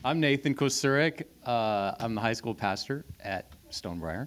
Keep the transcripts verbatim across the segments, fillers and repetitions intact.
I'm Nathan Kosurik. Uh, I'm the high school pastor at Stonebriar.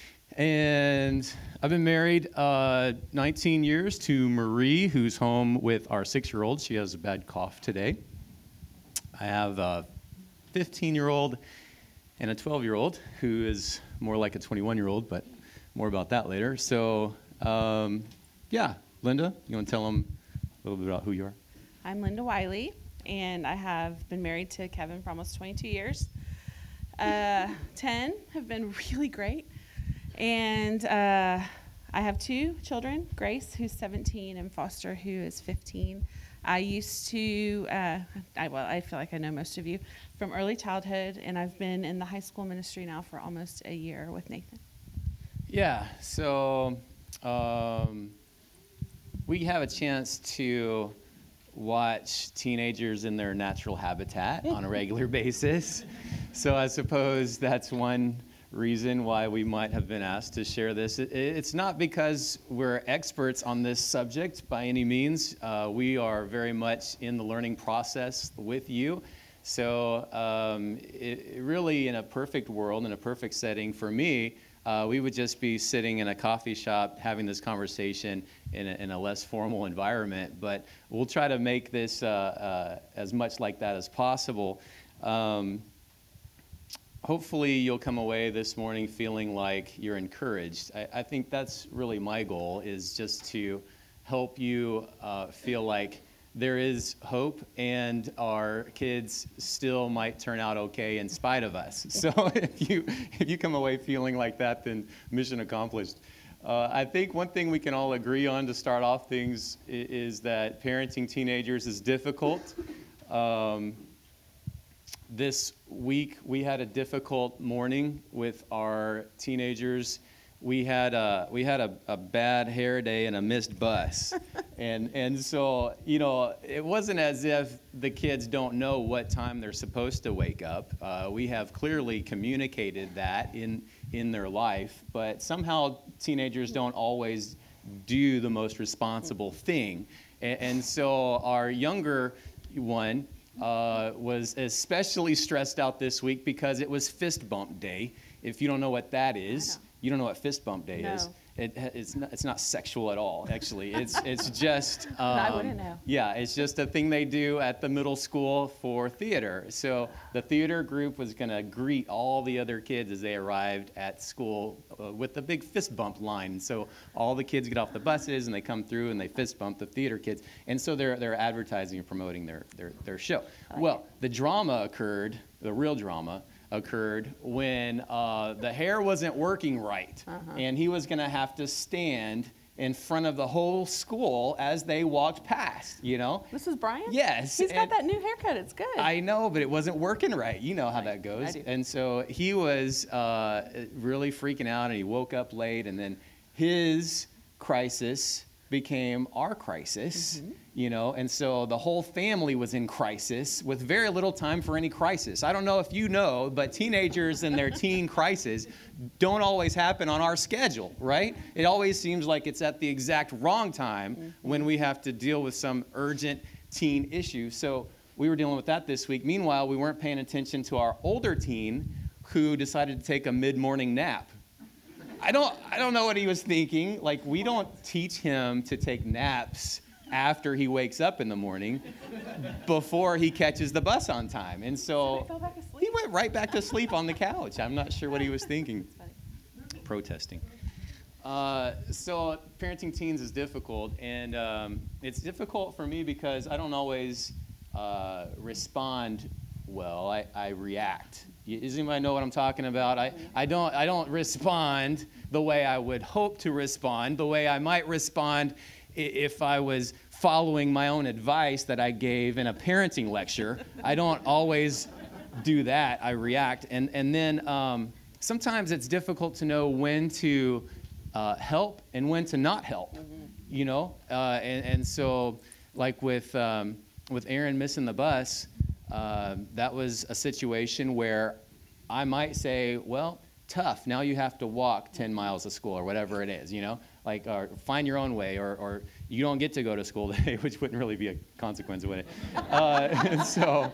And I've been married uh, nineteen years to Marie, who's home with our six-year-old. She has a bad cough today. I have a fifteen-year-old and a twelve-year-old who is more like a twenty-one-year-old, but more about that later. So, um, yeah, Linda, you want to tell them a little bit about who you are? I'm Linda Wiley, and I have been married to Kevin for almost twenty-two years. Uh, ten have been really great. And uh, I have two children, Grace, who's seventeen, and Foster, who is fifteen. I used to, uh, I, well, I feel like I know most of you from early childhood, and I've been in the high school ministry now for almost a year with Nathan. Yeah, so um, we have a chance to watch teenagers in their natural habitat on a regular basis. So I suppose that's one reason why we might have been asked to share this. It, it's not because we're experts on this subject by any means. Uh, we are very much in the learning process with you. So um, it, it really, in a perfect world, in a perfect setting for me, uh, we would just be sitting in a coffee shop having this conversation in a, in a less formal environment. But we'll try to make this uh, uh, as much like that as possible. Um, Hopefully you'll come away this morning feeling like you're encouraged. I, I think that's really my goal, is just to help you uh, feel like there is hope and our kids still might turn out okay in spite of us. So if you if you come away feeling like that, then mission accomplished. Uh, I think one thing we can all agree on to start off things is, is that parenting teenagers is difficult. Um, This week, we had a difficult morning with our teenagers. We had a we had a, a bad hair day and a missed bus, and and so you know it wasn't as if the kids don't know what time they're supposed to wake up. Uh, we have clearly communicated that in in their life, but somehow teenagers don't always do the most responsible thing, and, and so our younger one Uh, was especially stressed out this week because it was fist bump day. If you don't know what that is, you don't know what fist bump day No. is. It, it's not, it's not sexual at all, actually. It's it's just um, I wouldn't know. Yeah, it's just a thing they do at the middle school for theater. So the theater group was going to greet all the other kids as they arrived at school uh, with the big fist bump line. So all the kids get off the buses and they come through and they fist bump the theater kids. And so they're they're advertising and promoting their their, their show. Like well, it. the drama occurred, the real drama occurred when uh, the hair wasn't working right, Uh-huh. and he was going to have to stand in front of the whole school as they walked past, you know? This is Brian? Yes. He's got and that new haircut. It's good. I know, but it wasn't working right. You know how Right. that goes. I do. And so he was uh, really freaking out, and he woke up late, and then his crisis became our crisis, Mm-hmm. you know, and so the whole family was in crisis with very little time for any crisis. I don't know if you know, but teenagers and their teen crisis don't always happen on our schedule, right? It always seems like it's at the exact wrong time Mm-hmm. when we have to deal with some urgent teen issue. So we were dealing with that this week. Meanwhile, we weren't paying attention to our older teen who decided to take a mid-morning nap. I don't I don't know what he was thinking. Like, we don't teach him to take naps after he wakes up in the morning before he catches the bus on time. And so So he fell back asleep? he went right back to sleep on the couch. I'm not sure what he was thinking. That's funny. Protesting. Uh, so parenting teens is difficult, and um, it's difficult for me because I don't always uh, respond well. I, I react. Does anybody know what I'm talking about? I, I don't I don't respond the way I would hope to respond, the way I might respond i- if I was following my own advice that I gave in a parenting lecture. I don't always do that. I react. And, and then um, sometimes it's difficult to know when to uh, help and when to not help, mm-hmm. you know? Uh, and, and so like with, um, with Aaron missing the bus, Uh, that was a situation where I might say, well, tough. Now you have to walk ten miles to school or whatever it is, you know, like, or find your own way, or, or you don't get to go to school today, which wouldn't really be a consequence, would it? Uh, and so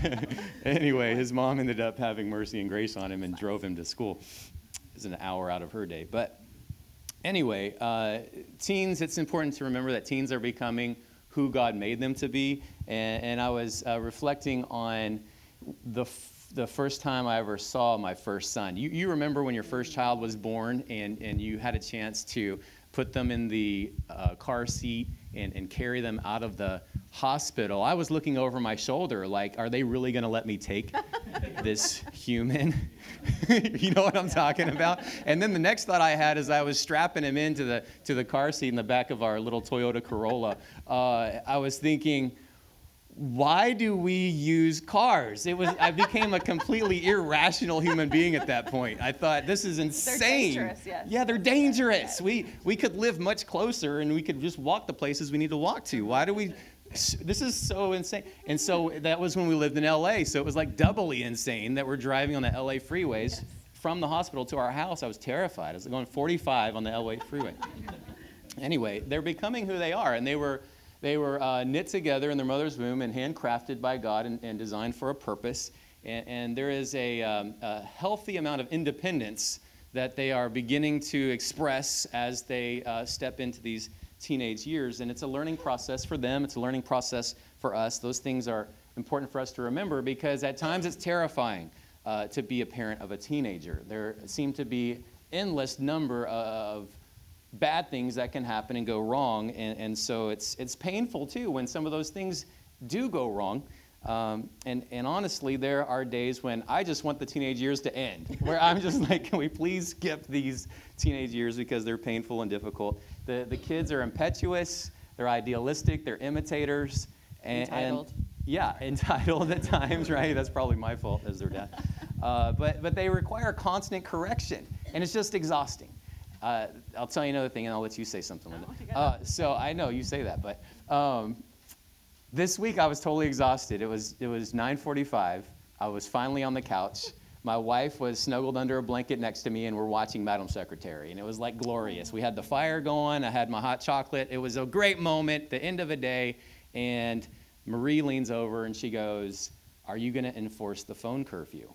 anyway, his mom ended up having mercy and grace on him and drove him to school. It was an hour out of her day. But anyway, uh, teens, it's important to remember that teens are becoming who God made them to be. And, and I was uh, reflecting on the f- the first time I ever saw my first son. You, you remember when your first child was born and, and you had a chance to put them in the uh, car seat and, and carry them out of the hospital. I was looking over my shoulder like, are they really going to let me take this human? You know what I'm talking about? And then the next thought I had as I was strapping him into the to the car seat in the back of our little Toyota Corolla, uh, I was thinking, why do we use cars? It was I became a completely irrational human being at that point. I thought, this is insane. They're dangerous, yes. Yeah, they're dangerous. We we could live much closer and we could just walk the places we need to walk to. Why do we this is so insane. And so that was when we lived in L A, so it was like doubly insane that we're driving on the L A freeways yes. from the hospital to our house. I was terrified. I was going forty-five on the L A freeway. Anyway, they're becoming who they are, and they were They were uh, knit together in their mother's womb and handcrafted by God and, and designed for a purpose. And, and there is a, um, a healthy amount of independence that they are beginning to express as they uh, step into these teenage years. And it's a learning process for them. It's a learning process for us. Those things are important for us to remember because at times it's terrifying uh, to be a parent of a teenager. There seem to be endless number of bad things that can happen and go wrong, and, and so it's it's painful too when some of those things do go wrong. Um, and and honestly, there are days when I just want the teenage years to end, where I'm just like, can we please skip these teenage years because they're painful and difficult. The the kids are impetuous, they're idealistic, they're imitators, and, entitled. And, yeah, entitled at times, right? That's probably my fault as their dad. Uh, but but they require constant correction, and it's just exhausting. Uh, I'll tell you another thing, and I'll let you say something, Linda. Uh, so I know you say that, but um, this week I was totally exhausted. It was it was nine forty-five. I was finally on the couch. My wife was snuggled under a blanket next to me, and we're watching Madam Secretary, and it was like glorious. We had the fire going. I had my hot chocolate. It was a great moment, the end of a day, and Marie leans over, and she goes, "Are you going to enforce the phone curfew?"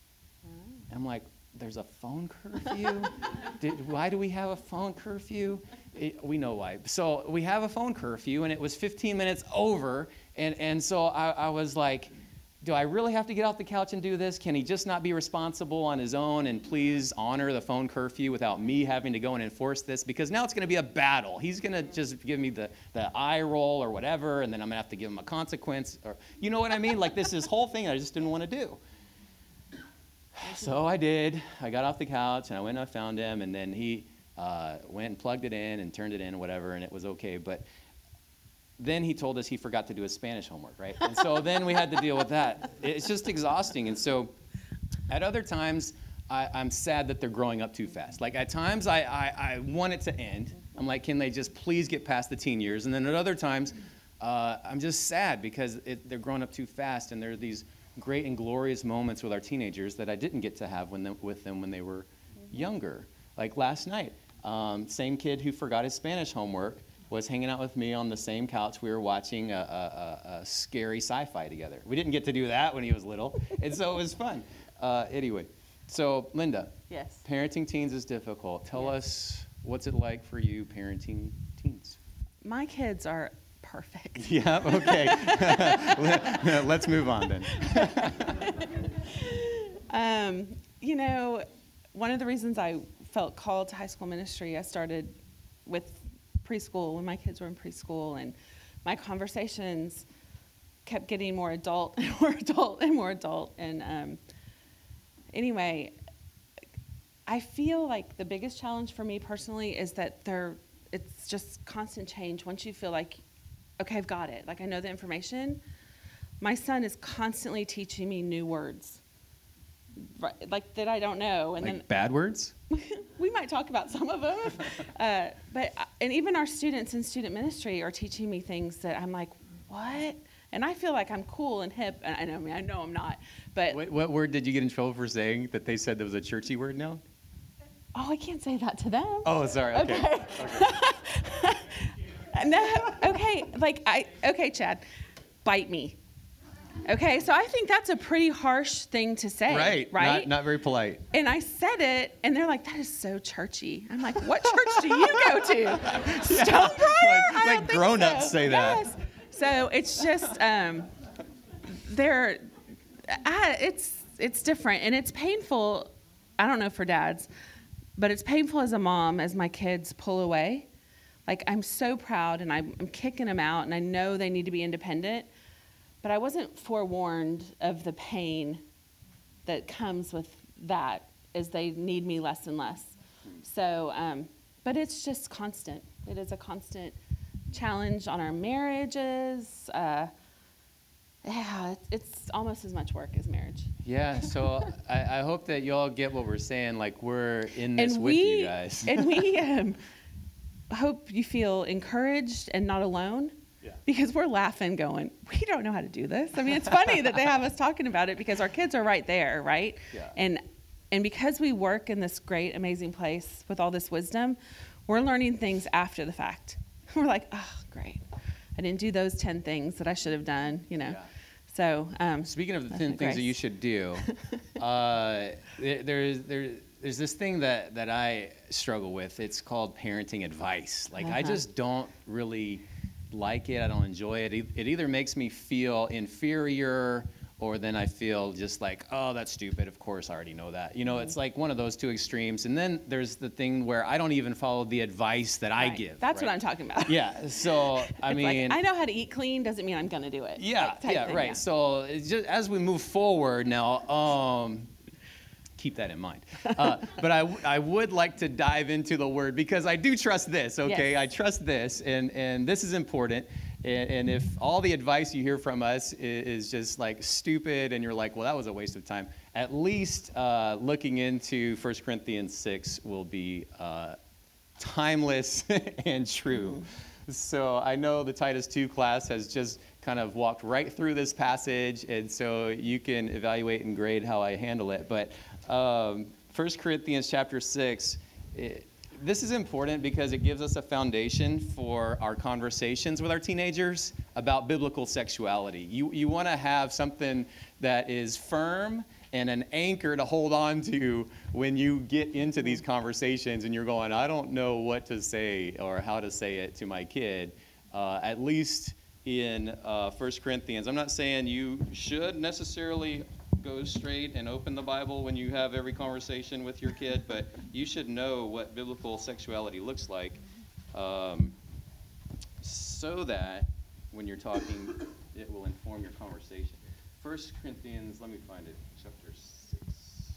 Mm. I'm like, there's a phone curfew? Did, why do we have a phone curfew? It, we know why. So we have a phone curfew, and it was fifteen minutes over, and, and so I, I was like, do I really have to get off the couch and do this? Can he just not be responsible on his own and please honor the phone curfew without me having to go and enforce this? Because now it's going to be a battle. He's going to just give me the, the eye roll or whatever, and then I'm going to have to give him a consequence. Or you know what I mean? Like this, this whole thing I just didn't want to do. So I did. I got off the couch, and I went and I found him, and then he uh, went and plugged it in and turned it in, whatever, and it was okay. But then he told us he forgot to do his Spanish homework, right? And so then we had to deal with that. It's just exhausting. And so at other times, I, I'm sad that they're growing up too fast. Like at times, I, I, I want it to end. I'm like, can they just please get past the teen years? And then at other times, uh, I'm just sad because it, they're growing up too fast, and there are these great and glorious moments with our teenagers that I didn't get to have when the, with them when they were younger. Like last night, um, same kid who forgot his Spanish homework was hanging out with me on the same couch. We were watching a, a, a scary sci-fi together. We didn't get to do that when he was little, and so it was fun. Uh, anyway, so Linda, yes, parenting teens is difficult. Tell yes. us, what's it like for you parenting teens? My kids are perfect. Yeah, okay. Let's move on then. um, you know, one of the reasons I felt called to high school ministry, I started with preschool when my kids were in preschool, and my conversations kept getting more adult and more adult and more adult. And um, anyway, I feel like the biggest challenge for me personally is that there, it's just constant change. Once you feel like, okay, I've got it, like I know the information, my son is constantly teaching me new words, right, like that I don't know. And like then bad words? We might talk about some of them. uh, but and even our students in student ministry are teaching me things that I'm like, what? And I feel like I'm cool and hip. And I know, I mean, I know I'm not. But what, what word did you get in trouble for saying that they said there was a churchy word now? Oh, I can't say that to them. Oh, sorry. Okay. Okay. No, okay, like I, okay, Chad, bite me. Okay, so I think that's a pretty harsh thing to say, Right, right? Not, not very polite. And I said it, and they're like, that is so churchy. I'm like, what church do you go to? Stonebriar? Like- I like don't think grown-ups so. say that. Yes. So it's just, um, they're, I, it's, it's different, and it's painful. I don't know for dads, but it's painful as a mom as my kids pull away. Like, I'm so proud, and I'm, I'm kicking them out, and I know they need to be independent. But I wasn't forewarned of the pain that comes with that as they need me less and less. So, um, but it's just constant. It is a constant challenge on our marriages. Uh, yeah, it's, it's almost as much work as marriage. Yeah, so I, I hope that y'all get what we're saying. Like, we're in this And with we, you guys. and we um, hope you feel encouraged and not alone. Yeah. Because we're laughing going, we don't know how to do this. I mean, it's funny that they have us talking about it because our kids are right there, right? Yeah. And and because we work in this great, amazing place with all this wisdom, we're learning things after the fact. We're like, oh, great. I didn't do those ten things that I should have done, you know. Yeah. So um, Speaking of the that's ten my things that grace. you should do, uh, there, there's there, there's this thing that, that I struggle with. It's called parenting advice. Like, I Uh-huh. just don't really like it. I don't enjoy it. It either makes me feel inferior, or then I feel just like, oh, that's stupid. Of course, I already know that. You know, Mm-hmm. it's like one of those two extremes. And then there's the thing where I don't even follow the advice that I right. give. That's right? what I'm talking about. Yeah. So I It's mean, like, I know how to eat clean doesn't mean I'm going to do it. yeah, Like, type yeah, thing, right. So it's just, as we move forward now, um, keep that in mind. Uh, but I, w- I would like to dive into the word because I do trust this, okay? Yes. I trust this, and, and this is important. And, and if all the advice you hear from us is, is just like stupid and you're like, well, that was a waste of time, at least uh, looking into First Corinthians six will be uh, timeless and true. So I know the Titus two class has just kind of walked right through this passage, and so you can evaluate and grade how I handle it. But um, First Corinthians chapter six, it, this is important because it gives us a foundation for our conversations with our teenagers about biblical sexuality. You, you want to have something that is firm and an anchor to hold on to when you get into these conversations and you're going, I don't know what to say or how to say it to my kid. Uh, at least in uh, First Corinthians. I'm not saying you should necessarily go straight and open the Bible when you have every conversation with your kid, but you should know what biblical sexuality looks like, um, so that when you're talking, it will inform your conversation. First Corinthians, let me find it, chapter six.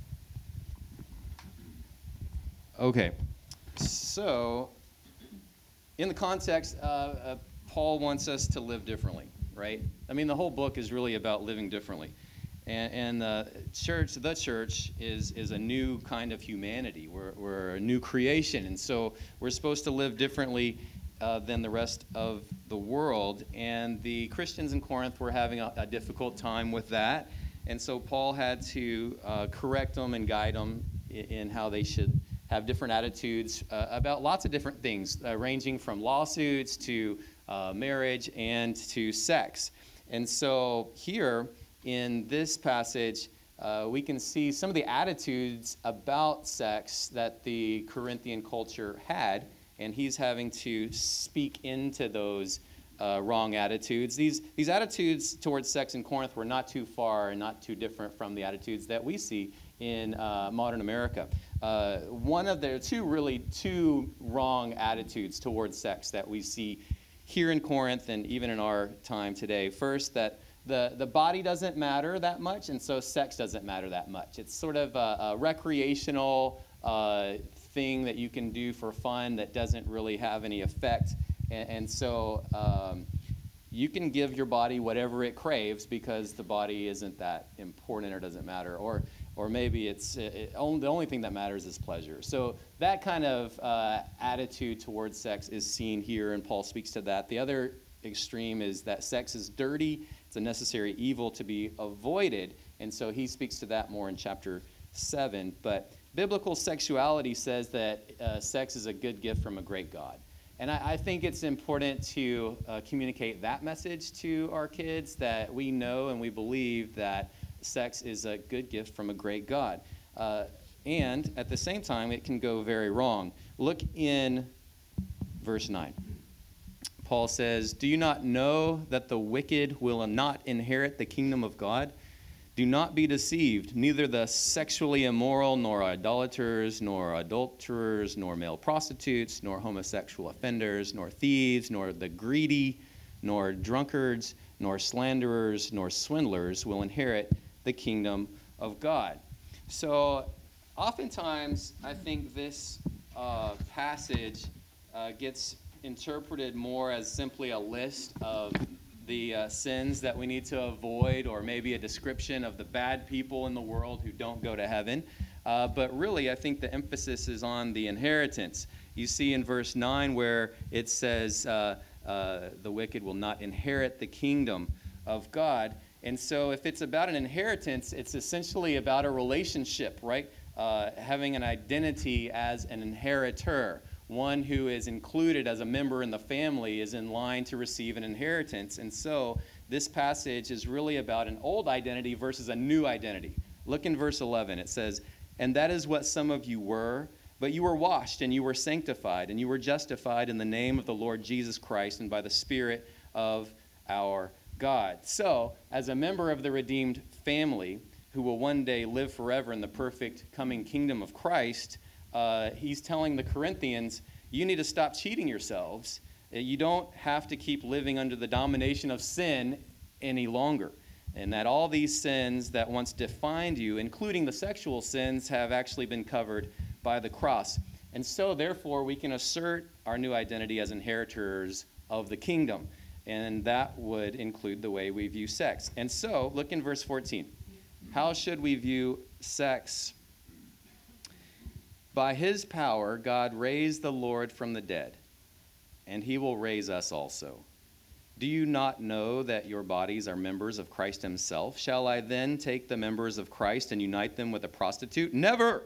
Okay, so in the context, uh, uh, Paul wants us to live differently, right? I mean, the whole book is really about living differently. And, and the church, the church, is is a new kind of humanity. We're, we're a new creation. And so we're supposed to live differently uh, than the rest of the world. And the Christians in Corinth were having a, a difficult time with that. And so Paul had to uh, correct them and guide them in, in how they should have different attitudes uh, about lots of different things, uh, ranging from lawsuits to uh, marriage and to sex. And so here, in this passage, uh, we can see some of the attitudes about sex that the Corinthian culture had, and he's having to speak into those uh, wrong attitudes. These, these attitudes towards sex in Corinth were not too far and not too different from the attitudes that we see in uh, modern America. Uh, one of the two really two wrong attitudes towards sex that we see here in Corinth and even in our time today. First, that The, the body doesn't matter that much, and so sex doesn't matter that much. It's sort of a, a recreational uh, thing that you can do for fun that doesn't really have any effect. And, and so um, you can give your body whatever it craves because the body isn't that important or doesn't matter. Or or maybe it's it, only, the only thing that matters is pleasure. So that kind of uh, attitude towards sex is seen here, and Paul speaks to that. The other extreme is that sex is dirty. It's a necessary evil to be avoided, and so he speaks to that more in chapter seven. But biblical sexuality says that uh, sex is a good gift from a great God. And I, I think it's important to uh, communicate that message to our kids, that we know and we believe that sex is a good gift from a great God. Uh, and at the same time, it can go very wrong. Look in verse nine. Paul says, "Do you not know that the wicked will not inherit the kingdom of God? Do not be deceived. Neither the sexually immoral, nor idolaters, nor adulterers, nor male prostitutes, nor homosexual offenders, nor thieves, nor the greedy, nor drunkards, nor slanderers, nor swindlers will inherit the kingdom of God." So oftentimes, I think this uh, passage uh, gets interpreted more as simply a list of the uh, sins that we need to avoid, or maybe a description of the bad people in the world who don't go to heaven. Uh, but really, I think the emphasis is on the inheritance. You see in verse nine where it says, uh, uh, the wicked will not inherit the kingdom of God. And so if it's about an inheritance, it's essentially about a relationship, right? Uh, having an identity as an inheritor. One who is included as a member in the family is in line to receive an inheritance. And so this passage is really about an old identity versus a new identity. Look in verse eleven. It says, "And that is what some of you were, but you were washed, and you were sanctified, and you were justified in the name of the Lord Jesus Christ and by the Spirit of our God." So, as a member of the redeemed family who will one day live forever in the perfect coming kingdom of Christ, Uh, he's telling the Corinthians, you need to stop cheating yourselves. You don't have to keep living under the domination of sin any longer. And that all these sins that once defined you, including the sexual sins, have actually been covered by the cross. And so, therefore, we can assert our new identity as inheritors of the kingdom. And that would include the way we view sex. And so, look in verse fourteen. How should we view sex? "By his power, God raised the Lord from the dead, and he will raise us also. Do you not know that your bodies are members of Christ himself? Shall I then take the members of Christ and unite them with a prostitute? Never!"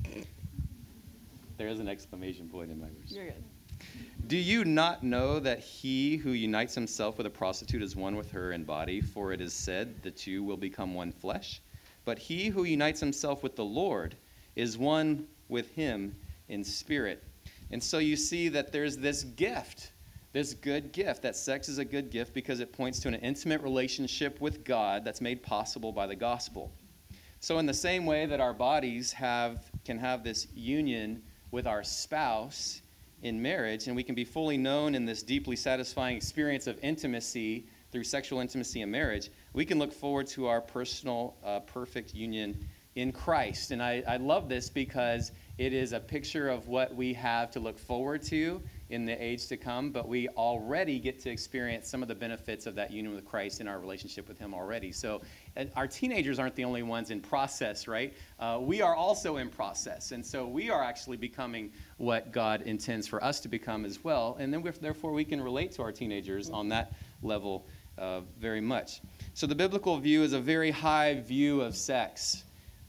There is an exclamation point in my verse. You're good. "Do you not know that he who unites himself with a prostitute is one with her in body? For it is said, the two will become one flesh. But he who unites himself with the Lord is one with him in spirit." And so you see that there's this gift, this good gift, that sex is a good gift because it points to an intimate relationship with God that's made possible by the gospel. So in the same way that our bodies have can have this union with our spouse in marriage, and we can be fully known in this deeply satisfying experience of intimacy through sexual intimacy in marriage, we can look forward to our personal, uh, perfect union in Christ. And I, I love this because it is a picture of what we have to look forward to in the age to come, but we already get to experience some of the benefits of that union with Christ in our relationship with him already. So our teenagers aren't the only ones in process, right? Uh, we are also in process. And so we are actually becoming what God intends for us to become as well. And then we're, therefore we can relate to our teenagers on that level uh, very much. So the biblical view is a very high view of sex.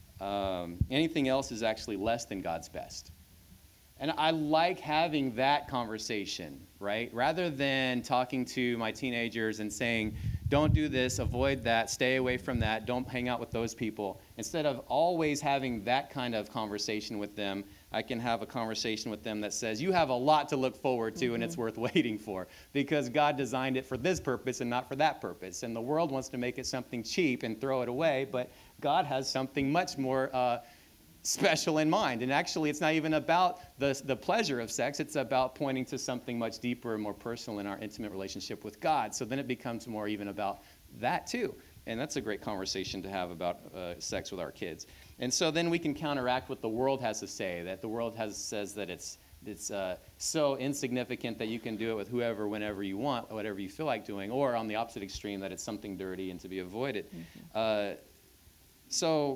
Um, anything else is actually less than God's best. And I like having that conversation, right? Rather than talking to my teenagers and saying, don't do this, avoid that, stay away from that, don't hang out with those people. Instead of always having that kind of conversation with them, I can have a conversation with them that says, you have a lot to look forward to, mm-hmm. and it's worth waiting for, because God designed it for this purpose and not for that purpose. And the world wants to make it something cheap and throw it away, but God has something much more uh, special in mind. And actually, it's not even about the, the pleasure of sex. It's about pointing to something much deeper and more personal in our intimate relationship with God. So then it becomes more even about that too. And that's a great conversation to have about uh, sex with our kids. And so then we can counteract what the world has to say, that the world has says that it's it's uh, so insignificant that you can do it with whoever, whenever you want, whatever you feel like doing, or on the opposite extreme, that it's something dirty and to be avoided. Mm-hmm. Uh, so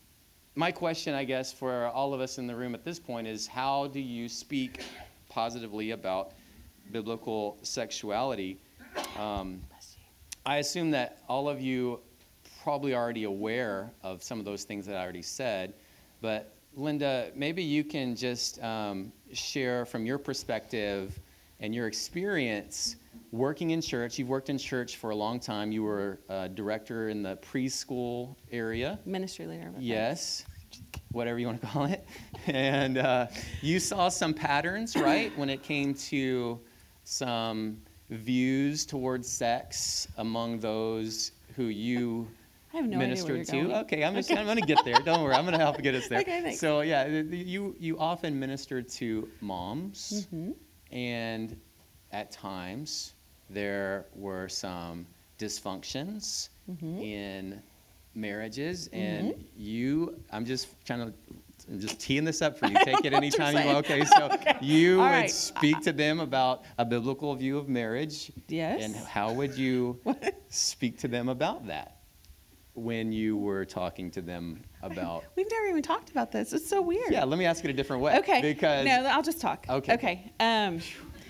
my question, I guess, for all of us in the room at this point is, how do you speak positively about biblical sexuality? Um, I assume that all of you probably already aware of some of those things that I already said, but Linda, maybe you can just um, share from your perspective and your experience working in church. You've worked in church for a long time. You were a director in the preschool area. Ministry leader. Yes, whatever you want to call it. And uh, you saw some patterns, right, when it came to some views towards sex among those who you I have no ministered idea where you're to. going. Okay, I'm just, I'm going to get there. Don't worry, I'm going to help get us there. Okay, thanks. So yeah, you you often ministered to moms, Mm-hmm. and at times there were some dysfunctions Mm-hmm. in marriages, and Mm-hmm. you. I'm just trying to. I'm just teeing this up for you. Take it know what you're anytime you want. Okay, saying. so Okay. you All would right. speak to them about a biblical view of marriage. Yes. And how would you What? speak to them about that when you were talking to them about? We've never even talked about this. It's so weird. Yeah, let me ask it a different way. Okay. Because no, I'll just talk. Okay. Okay. Um,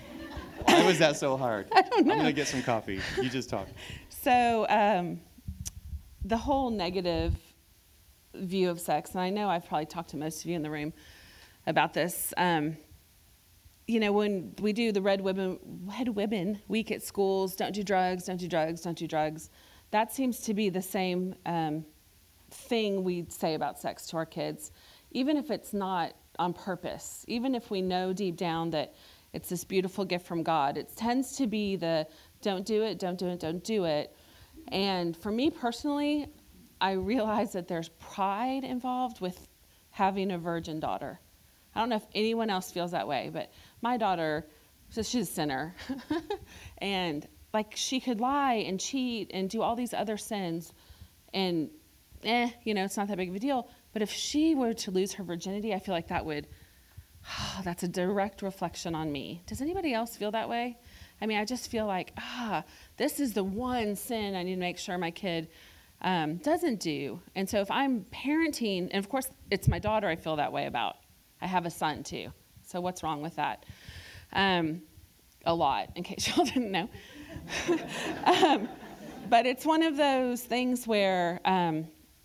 why was that so hard? I don't know. I'm gonna get some coffee. You just talk. So um, the whole negative view of sex, and I know I've probably talked to most of you in the room about this. Um, you know, when we do the Red Women, Red Women Week at schools, don't do drugs, don't do drugs, don't do drugs. That seems to be the same um, thing we say about sex to our kids, even if it's not on purpose, even if we know deep down that it's this beautiful gift from God. It tends to be the don't do it, don't do it, don't do it. And for me personally, I realize that there's pride involved with having a virgin daughter. I don't know if anyone else feels that way, but my daughter, so she's a sinner. And like she could lie and cheat and do all these other sins and eh, you know, it's not that big of a deal. But if she were to lose her virginity, I feel like that would, oh, that's a direct reflection on me. Does anybody else feel that way? I mean, I just feel like, ah, this is the one sin I need to make sure my kid um, doesn't do. And so if I'm parenting, and of course it's my daughter I feel that way about. I have a son too. So what's wrong with that? Um, a lot, in case y'all didn't know. um, but it's one of those things where um,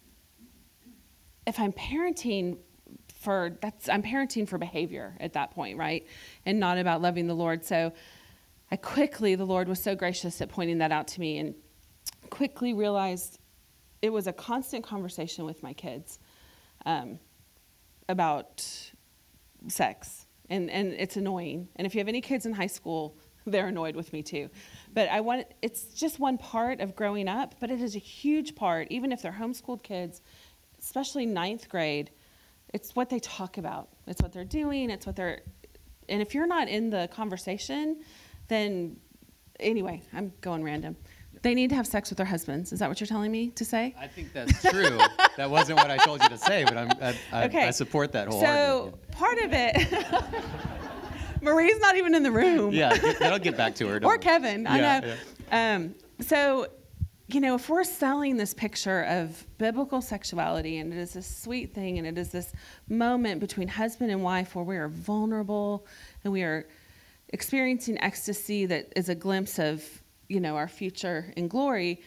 if I'm parenting for, that's, I'm parenting for behavior at that point, right? And not about loving the Lord. So I quickly, the Lord was so gracious at pointing that out to me, and quickly realized it was a constant conversation with my kids um, about sex. And, and it's annoying. And if you have any kids in high school, they're annoyed with me too. But I want, it's just one part of growing up, but it is a huge part, even if they're homeschooled kids, especially ninth grade, it's what they talk about. It's what they're doing. It's what they're, and if you're not in the conversation, then anyway, I'm going random. They need to have sex with their husbands. Is that what you're telling me to say? I think that's true. That wasn't what I told you to say, but I'm, I, I, Okay. I support that wholeheartedly. So part of it, Marie's not even in the room. Yeah, get- that'll get back to her. don't Or worry. Kevin, I Yeah, know. Um, so, you know, if we're selling this picture of biblical sexuality, and it is this sweet thing, and it is this moment between husband and wife where we are vulnerable and we are experiencing ecstasy that is a glimpse of, you know, our future in glory,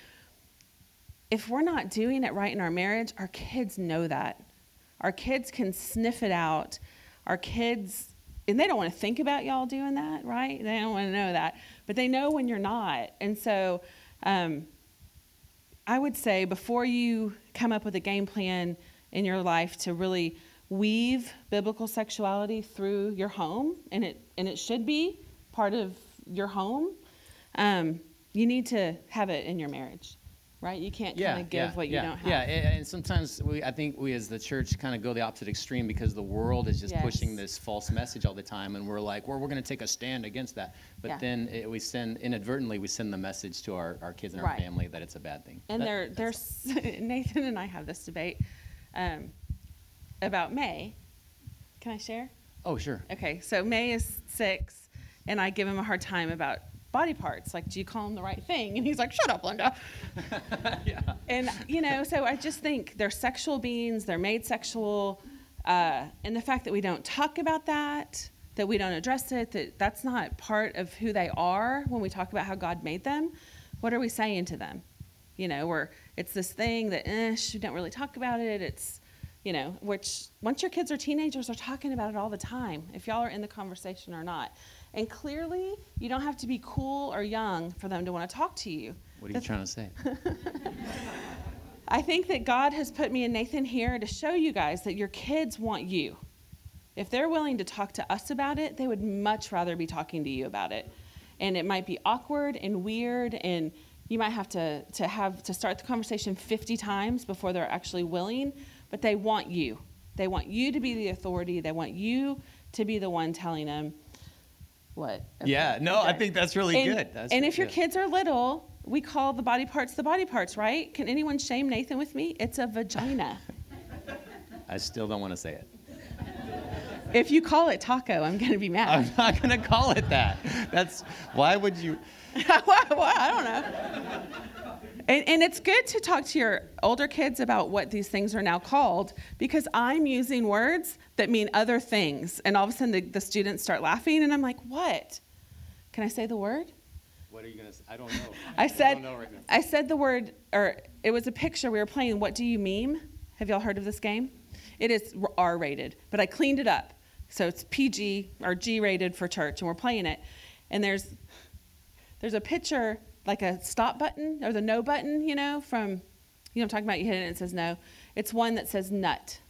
if we're not doing it right in our marriage, our kids know that. Our kids can sniff it out. Our kids, and they don't want to think about y'all doing that, right? They don't want to know that. But they know when you're not. And so um, I would say before you come up with a game plan in your life to really weave biblical sexuality through your home, and it and it should be part of your home, um, you need to have it in your marriage, right? You can't kind of give yeah, what yeah, you don't have. Yeah, and and sometimes we, I think we as the church kind of go the opposite extreme because the world is just Yes. pushing this false message all the time, and we're like, well, we're going to take a stand against that. But Yeah. then it, we send, inadvertently, we send the message to our, our kids and our Right. family that it's a bad thing. And That- there, that's there's Nathan and I have this debate um, about May. Can I share? all. Oh, sure. Okay, so May is six, and I give him a hard time about body parts. Like, do you call him the right thing? And he's like, shut up, Linda. Yeah. And, you know, so I just think they're sexual beings, they're made sexual, uh, and the fact that we don't talk about that, that we don't address it, that that's not part of who they are when we talk about how God made them, what are we saying to them? You know, we're, it's this thing that, eh, sh- we don't really talk about it, it's, you know, which once your kids are teenagers, they're talking about it all the time, if y'all are in the conversation or not. And clearly, you don't have to be cool or young for them to want to talk to you. What are you trying to say? I think that God has put me and Nathan here to show you guys that your kids want you. If they're willing to talk to us about it, they would much rather be talking to you about it. And it might be awkward and weird, and you might have to, to have to start the conversation fifty times before they're actually willing, but they want you. They want you to be the authority. They want you to be the one telling them what. Okay. Yeah, no, okay. I think that's really and, good. That's and really if your good. kids are little, we call the body parts the body parts, right? Can anyone shame Nathan with me? It's a vagina. I still don't want to say it. If you call it taco, I'm going to be mad. I'm not going to call it that. That's, why would you? well, well, I don't know. And, and it's good to talk to your older kids about what these things are now called, because I'm using words that mean other things. And all of a sudden the, the students start laughing, and I'm like, what? Can I say the word? What are you going to say? I don't know. I said, I don't know right now. I said the word, or it was a picture we were playing, What Do You Meme? Have y'all heard of this game? It is R-rated, but I cleaned it up. So it's P G or G-rated for church, and we're playing it. And there's there's a picture, like a stop button or the no button, you know, from, you know what I'm talking about? You hit it and it says no. It's one that says nut.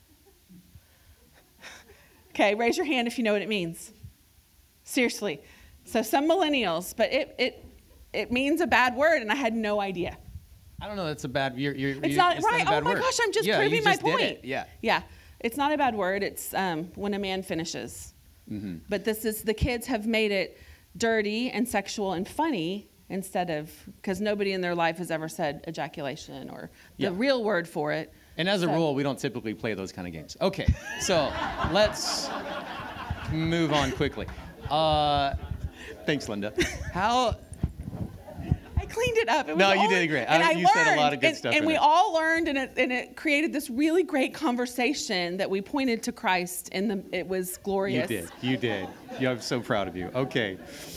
Okay, raise your hand if you know what it means. Seriously. So some millennials, but it it it means a bad word, and I had no idea. I don't know. That's a bad. You're, you're, It's you're, not it's right. Not a Oh bad my word. gosh, I'm just yeah, proving you my just did point. it. Yeah. Yeah. It's not a bad word. It's um, when a man finishes. Mm-hmm. But this is, the kids have made it dirty and sexual and funny instead of, because nobody in their life has ever said ejaculation or the Yeah. real word for it. And as a So- rule, we don't typically play those kind of games. Okay, so let's move on quickly. Uh, thanks, Linda. How? I cleaned it up. It was No, you all- did great. And I- I you learned, said a lot of good and, stuff And in we it. all learned, and it, and it created this really great conversation that we pointed to Christ, and the, it was You glorious. did. You did. Yeah, I'm so proud of you. Okay.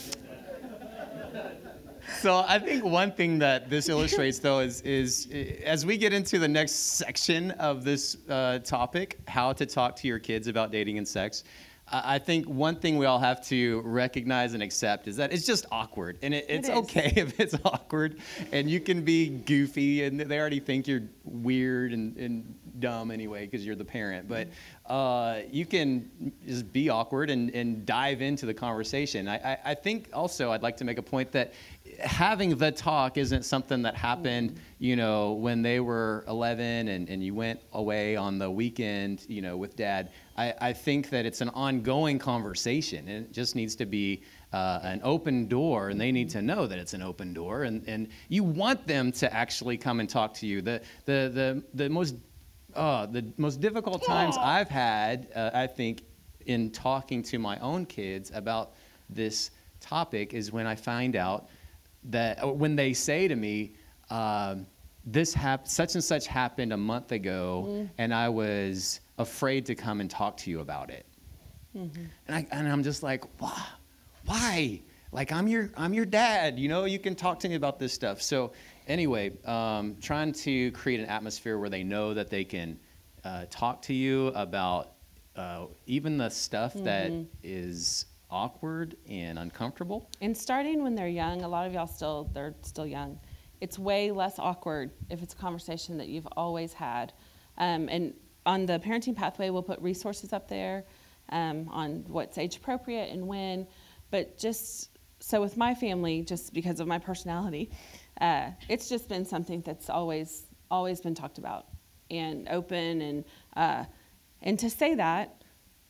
So I think one thing that this illustrates, though, is, is as we get into the next section of this uh, topic, how to talk to your kids about dating and sex, I I think one thing we all have to recognize and accept is that it's just awkward. And it, it's It is. okay if it's awkward. And you can be goofy, and they already think you're weird and, and dumb anyway because you're the parent. But uh, you can just be awkward and, and dive into the conversation. I, I, I think also I'd like to make a point that having the talk isn't something that happened, you know, when they were eleven and, and you went away on the weekend, you know, with dad. I, I think that it's an ongoing conversation, and it just needs to be uh, an open door, and they need to know that it's an open door, and, and you want them to actually come and talk to you. The the the the most uh, the most difficult times I've had, uh, I think, in talking to my own kids about this topic is when I find out that or when they say to me, um, this hap- such and such happened a month ago, mm. and I was afraid to come and talk to you about it. Mm-hmm. And, I, and I'm just like, why? Why? Like, I'm your I'm your dad, you know, you can talk to me about this stuff. So anyway, um, trying to create an atmosphere where they know that they can uh, talk to you about uh, even the stuff mm-hmm. that is awkward and uncomfortable. And starting when they're young, a lot of y'all still, they're still young. It's way less awkward if it's a conversation that you've always had. Um, and on the Parenting Pathway, we'll put resources up there um, on what's age appropriate and when. But just so with my family, just because of my personality, uh, it's just been something that's always always been talked about and open. And uh, and to say that,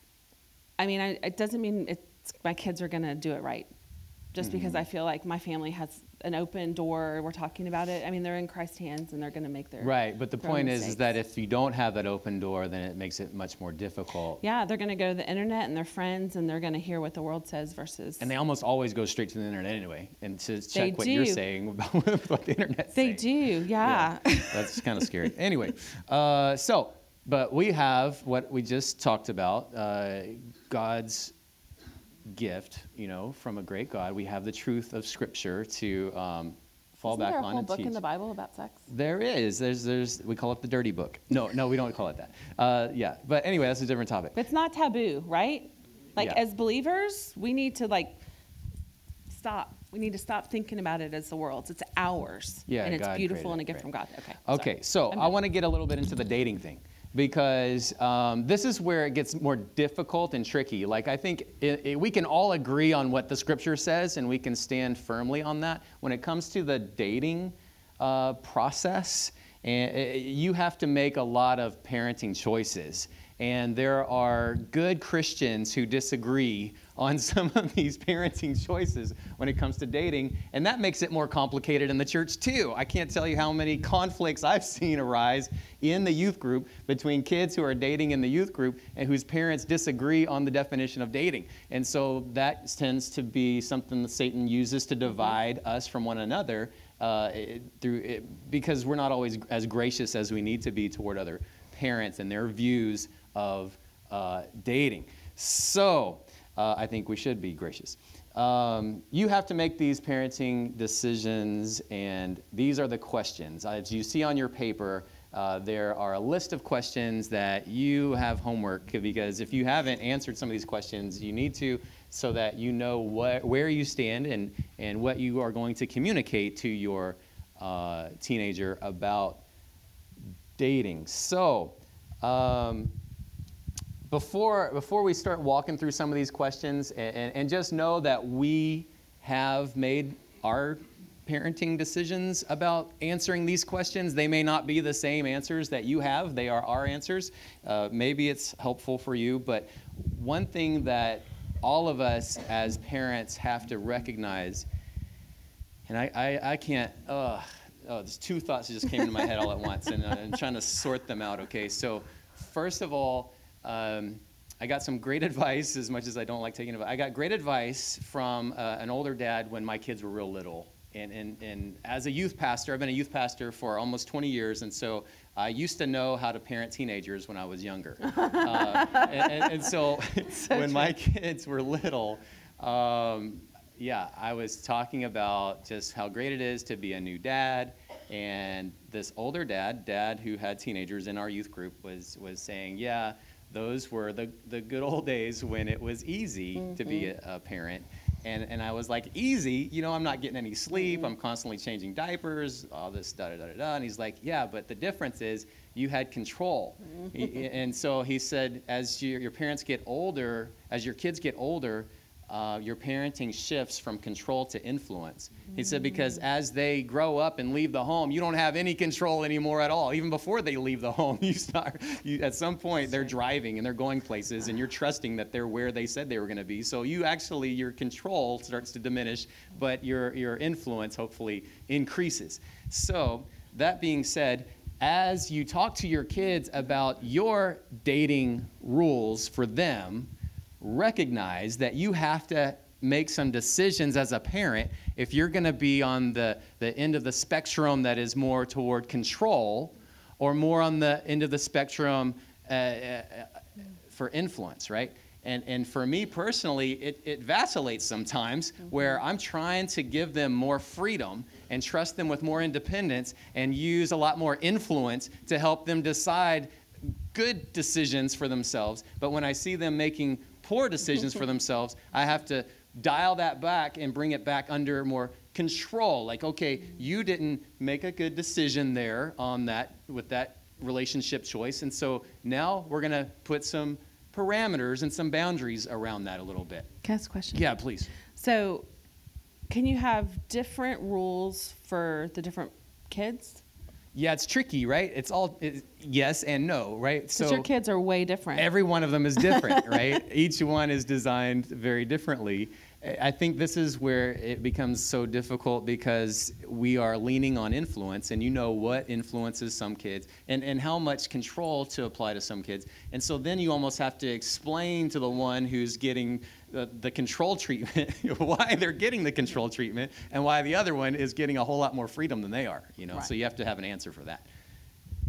I mean, I, it doesn't mean it's, my kids are going to do it right. Just mm-hmm. because I feel like my family has an open door, we're talking about it. I mean, they're in Christ's hands, and they're going to make their right. But the point is, mistakes. is that if you don't have that open door, then it makes it much more difficult. Yeah, they're going to go to the internet and their friends, and they're going to hear what the world says versus. And they almost always go straight to the internet anyway, and to check what do. you're saying about what the internet's they saying. do, yeah. yeah that's kind of scary. Anyway, uh, so but we have what we just talked about, uh, God's gift, you know, from a great God. We have the truth of Scripture to um, fall Isn't back there a on whole and book teach. in the Bible about sex? There is. There's, there's, we call it the dirty book. No, no, we don't call it that. Uh, yeah, but anyway, that's a different topic. But it's not taboo, right? Like Yeah. as believers, we need to like stop. We need to stop thinking about it as the world's. It's ours. Yeah, and it's God beautiful created and a it, gift right. from God. Okay. Okay, sorry. so I'm I done. want to get a little bit into the dating thing because um, this is where it gets more difficult and tricky. Like I think it, it, we can all agree on what the scripture says and we can stand firmly on that. When it comes to the dating uh, process, and uh, you have to make a lot of parenting choices. And there are good Christians who disagree on some of these parenting choices when it comes to dating, and that makes it more complicated in the church too. I can't tell you how many conflicts I've seen arise in the youth group between kids who are dating in the youth group and whose parents disagree on the definition of dating. And so that tends to be something that Satan uses to divide us from one another uh, it, through it, because we're not always as gracious as we need to be toward other parents and their views of uh, dating. So uh, I think we should be gracious. Um, you have to make these parenting decisions, and these are the questions. As you see on your paper, uh, there are a list of questions that you have homework, because if you haven't answered some of these questions, you need to, so that you know what, where you stand and, and what you are going to communicate to your uh, teenager about dating. So, um, Before, before we start walking through some of these questions, and, and, and just know that we have made our parenting decisions about answering these questions. They may not be the same answers that you have. They are our answers. Uh, maybe it's helpful for you, but one thing that all of us as parents have to recognize, and I, I, I can't, uh, oh, there's two thoughts that just came into my head all at once, and uh, I'm trying to sort them out, okay? So first of all, Um, I got some great advice, as much as I don't like taking advice. I got great advice from uh, an older dad when my kids were real little. And, and, and as a youth pastor, I've been a youth pastor for almost twenty years, and so I used to know how to parent teenagers when I was younger. uh, and, and, and so, so when true. my kids were little, um, yeah, I was talking about just how great it is to be a new dad. And this older dad, dad who had teenagers in our youth group, was was saying, yeah, those were the, the good old days when it was easy mm-hmm. to be a, a parent. And and I was like, easy? You know, I'm not getting any sleep. Mm-hmm. I'm constantly changing diapers, all this da-da-da-da-da. And he's like, yeah, but the difference is you had control. Mm-hmm. he, and so he said, as you, your parents get older, as your kids get older, Uh, your parenting shifts from control to influence. He said, because as they grow up and leave the home, you don't have any control anymore at all. Even before they leave the home, you start, you, at some point they're driving and they're going places and you're trusting that they're where they said they were going to be. So you actually, your control starts to diminish, but your, your influence hopefully increases. So that being said, as you talk to your kids about your dating rules for them, recognize that you have to make some decisions as a parent if you're going to be on the, the end of the spectrum that is more toward control or more on the end of the spectrum uh, uh, for influence, right? And and for me personally, it, it vacillates sometimes mm-hmm. where I'm trying to give them more freedom and trust them with more independence and use a lot more influence to help them decide good decisions for themselves. But when I see them making poor decisions for themselves, I have to dial that back and bring it back under more control. Like, okay, you didn't make a good decision there on that, with that relationship choice. And so now we're going to put some parameters and some boundaries around that a little bit. Can I ask a question? Yeah, please. So can you have different rules for the different kids? Yeah, it's tricky, right? It's all it's yes and no, right? So your kids are way different. Every one of them is different, right? Each one is designed very differently. I think this is where it becomes so difficult because we are leaning on influence, and you know what influences some kids and, and how much control to apply to some kids. And so then you almost have to explain to the one who's getting the, the control treatment why they're getting the control treatment and why the other one is getting a whole lot more freedom than they are, you know? Right. So you have to have an answer for that. Yeah.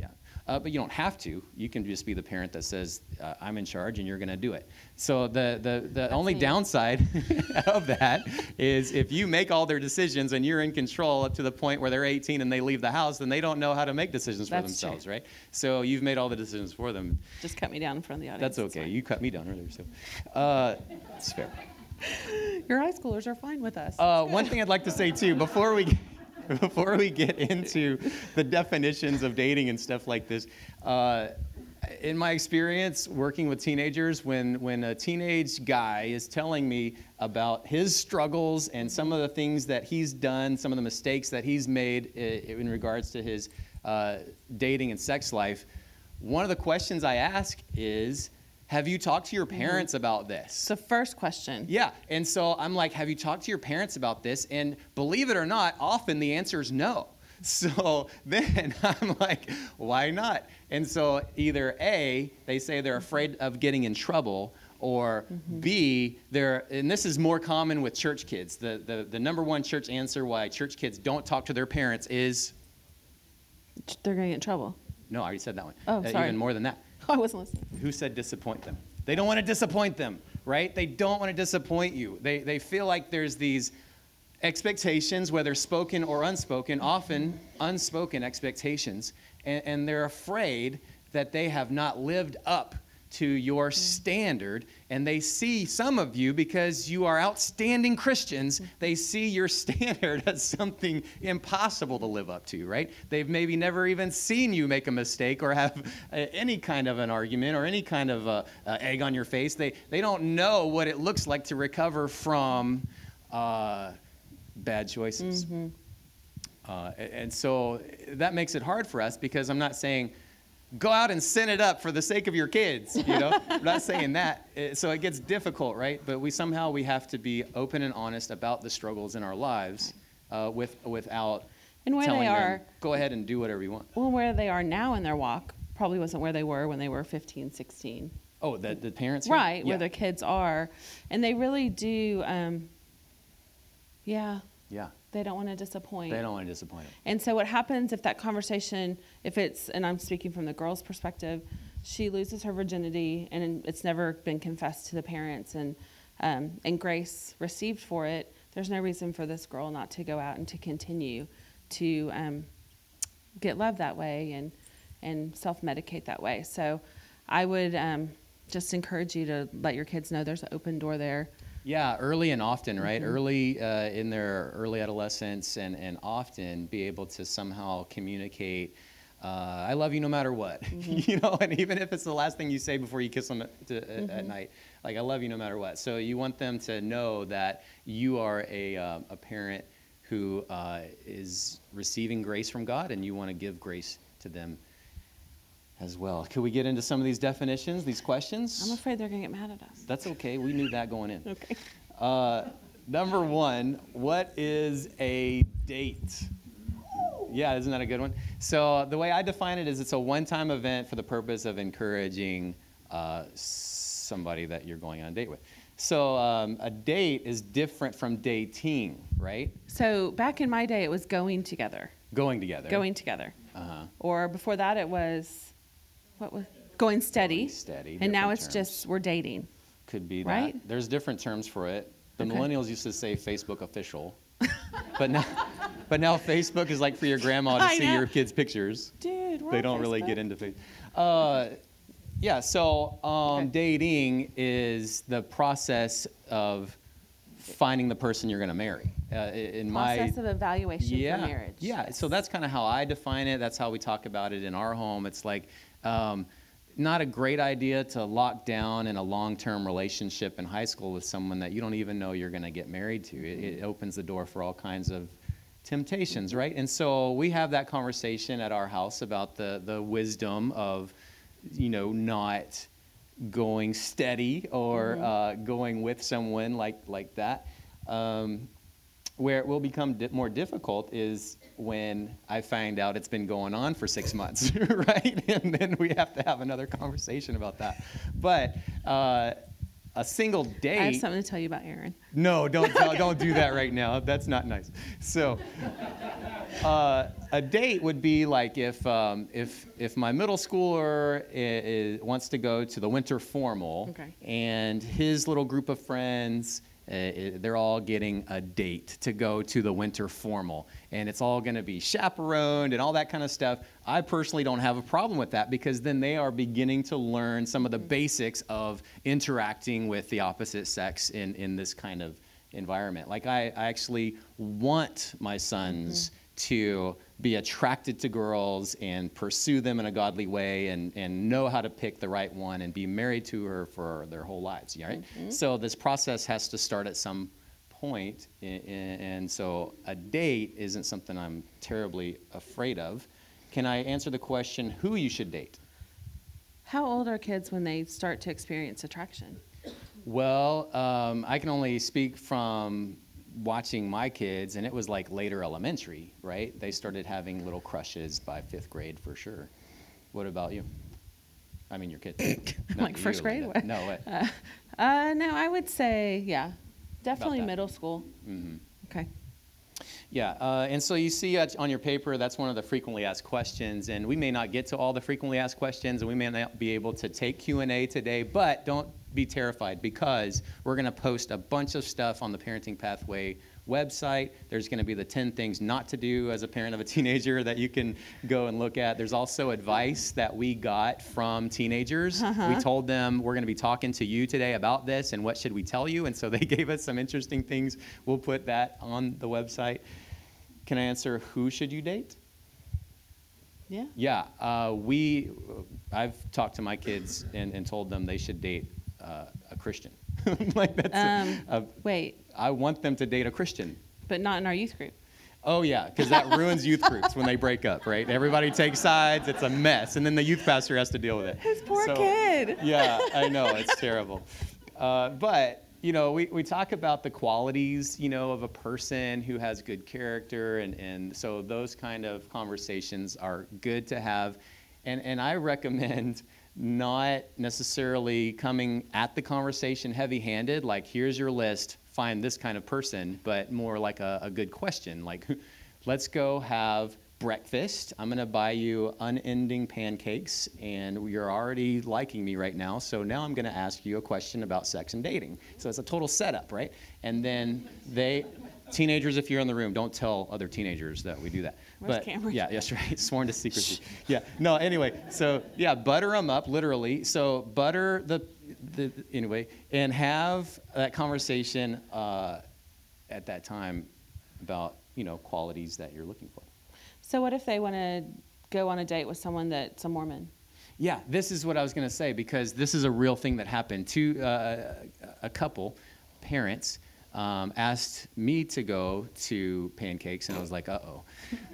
Uh, but you don't have to. You can just be the parent that says, uh, I'm in charge and you're going to do it. So the, the, the only me. downside of that is if you make all their decisions and you're in control up to the point where they're eighteen and they leave the house, then they don't know how to make decisions for That's themselves, true. right? So you've made all the decisions for them. Just cut me down in front of the audience. That's it's okay. fine. You cut me down earlier, so uh, it's fair. Your high schoolers are fine with us. Uh, one thing I'd like to say too, before we before we get into the definitions of dating and stuff like this, uh, in my experience working with teenagers, when when a teenage guy is telling me about his struggles and some of the things that he's done, some of the mistakes that he's made in, in regards to his uh, dating and sex life, one of the questions I ask is, have you talked to your parents mm-hmm. about this? It's the first question. Yeah, and so I'm like, have you talked to your parents about this? And believe it or not, often the answer is no. So then I'm like, why not? And so either A, they say they're afraid of getting in trouble, or mm-hmm. B, they're, and this is more common with church kids. The, the, the number one church answer why church kids don't talk to their parents is? They're going to get in trouble. No, I already said that one. Oh, uh, sorry. Even more than that. I wasn't listening. Who said disappoint them? They don't want to disappoint them, right? They don't want to disappoint you. They, they feel like there's these expectations, whether spoken or unspoken, often unspoken expectations, and, and they're afraid that they have not lived up to your standard, and they see some of you, because you are outstanding Christians, they see your standard as something impossible to live up to, right? They've maybe never even seen you make a mistake or have uh, any kind of an argument or any kind of uh, uh, egg on your face. They, they don't know what it looks like to recover from uh, bad choices. Mm-hmm. Uh, and so that makes it hard for us, because I'm not saying, go out and sin it up for the sake of your kids, you know? I'm not saying that. So it gets difficult, right? But we somehow we have to be open and honest about the struggles in our lives uh, with without and where telling they are, them, go ahead and do whatever you want. Well, where they are now in their walk probably wasn't where they were when they were fifteen, sixteen. Oh, the, the parents here? Right, Yeah. where their kids are. And they really do, um, yeah, Yeah, they don't want to disappoint. they don't want to disappoint them. And so what happens if that conversation, if it's, and I'm speaking from the girl's perspective, she loses her virginity and it's never been confessed to the parents and um, and grace received for it, there's no reason for this girl not to go out and to continue to um, get love that way and, and self-medicate that way. So I would um, just encourage you to let your kids know there's an open door there. Yeah, early and often, right? Mm-hmm. Early uh, in their early adolescence, and, and often be able to somehow communicate, uh, I love you no matter what, mm-hmm. you know, and even if it's the last thing you say before you kiss them at, to, mm-hmm. at night, like, I love you no matter what. So you want them to know that you are a, uh, a parent who uh, is receiving grace from God, and you want to give grace to them as well. Could we get into some of these definitions, these questions? I'm afraid they're going to get mad at us. That's okay. We knew that going in. Okay. Uh, number one, what is a date? Yeah, isn't that a good one? So the way I define it is it's a one-time event for the purpose of encouraging uh, somebody that you're going on a date with. So um, a date is different from dating, right? So back in my day, it was going together. Going together. Going together. Uh-huh. Or before that, it was, what was, going steady. Going steady. And now different it's terms. just, we're dating. Could be that. Right? There's different terms for it. The Okay. millennials used to say Facebook official. but now but now Facebook is like for your grandma to I see know. your kids' pictures. Dude, we're They on don't really Facebook. get into Facebook. Uh, yeah, so um, Okay. dating is the process of finding the person you're going to marry. Uh, in Process my of evaluation yeah, for marriage. Yeah, so that's kind of how I define it. That's how we talk about it in our home. It's like um, not a great idea to lock down in a long-term relationship in high school with someone that you don't even know you're going to get married to. It, it opens the door for all kinds of temptations, right? And so we have that conversation at our house about the the wisdom of, you know, not going steady or Mm-hmm. uh, going with someone like like that. Um, where it will become di- more difficult is when I find out it's been going on for six months, right? And then we have to have another conversation about that. But uh, a single date. I have something to tell you about Aaron. No, don't tell, don't do that right now. That's not nice. So, uh, a date would be like if um, if if my middle schooler i- i- wants to go to the winter formal, Okay. and his little group of friends. Uh, i- they're all getting a date to go to the winter formal, and it's all going to be chaperoned and all that kind of stuff. I personally don't have a problem with that because then they are beginning to learn some of the basics of interacting with the opposite sex in, in this kind of environment. Like I, I actually want my sons mm-hmm. to be attracted to girls and pursue them in a godly way and, and know how to pick the right one and be married to her for their whole lives, right? Mm-hmm. So this process has to start at some point, and so a date isn't something I'm terribly afraid of. Can I answer the question, who you should date? How old are kids when they start to experience attraction? Well, um, I can only speak from watching my kids, and it was like later elementary, right? They started having little crushes by fifth grade for sure. What about you? I mean, your kids. Like first you, grade? Like no, what? Uh, uh, no, I would say, yeah, definitely middle school. Mm-hmm. Okay. Yeah, uh, and so you see uh, on your paper, that's one of the frequently asked questions, and we may not get to all the frequently asked questions, and we may not be able to take Q and A today, but don't be terrified because we're going to post a bunch of stuff on the Parenting Pathway website. There's going to be the ten things not to do as a parent of a teenager that you can go and look at. There's also advice that we got from teenagers. Uh-huh. We told them we're going to be talking to you today about this and what should we tell you, and so they gave us some interesting things. We'll put that on the website. Can I answer who should you date? Yeah. Yeah. Uh, we, I've talked to my kids and, and told them they should date uh, a Christian. like that's um, a, a, wait. I want them to date a Christian. But not in our youth group. Oh, yeah, because that ruins youth groups when they break up, right? Everybody takes sides. It's a mess. And then the youth pastor has to deal with it. His poor so, kid. Yeah, I know. It's terrible. Uh, but, you know, we, we talk about the qualities, you know, of a person who has good character. And, and so those kind of conversations are good to have. And, and I recommend not necessarily coming at the conversation heavy-handed, like here's your list, find this kind of person, but more like a, a good question, like let's go have breakfast. I'm going to buy you unending pancakes, and you're already liking me right now, so now I'm going to ask you a question about sex and dating. So it's a total setup, right? And then they... Teenagers, if you're in the room, don't tell other teenagers that we do that. Where's but Cameron? yeah, that's right. Sworn to secrecy. Yeah. No. Anyway, so yeah, butter them up, literally. So butter the, the anyway, and have that conversation uh, at that time about you know qualities that you're looking for. So what if they want to go on a date with someone that's a Mormon? Yeah, this is what I was going to say because this is a real thing that happened. Two, uh, a couple, parents. Um, asked me to go to pancakes, and I was like, uh-oh.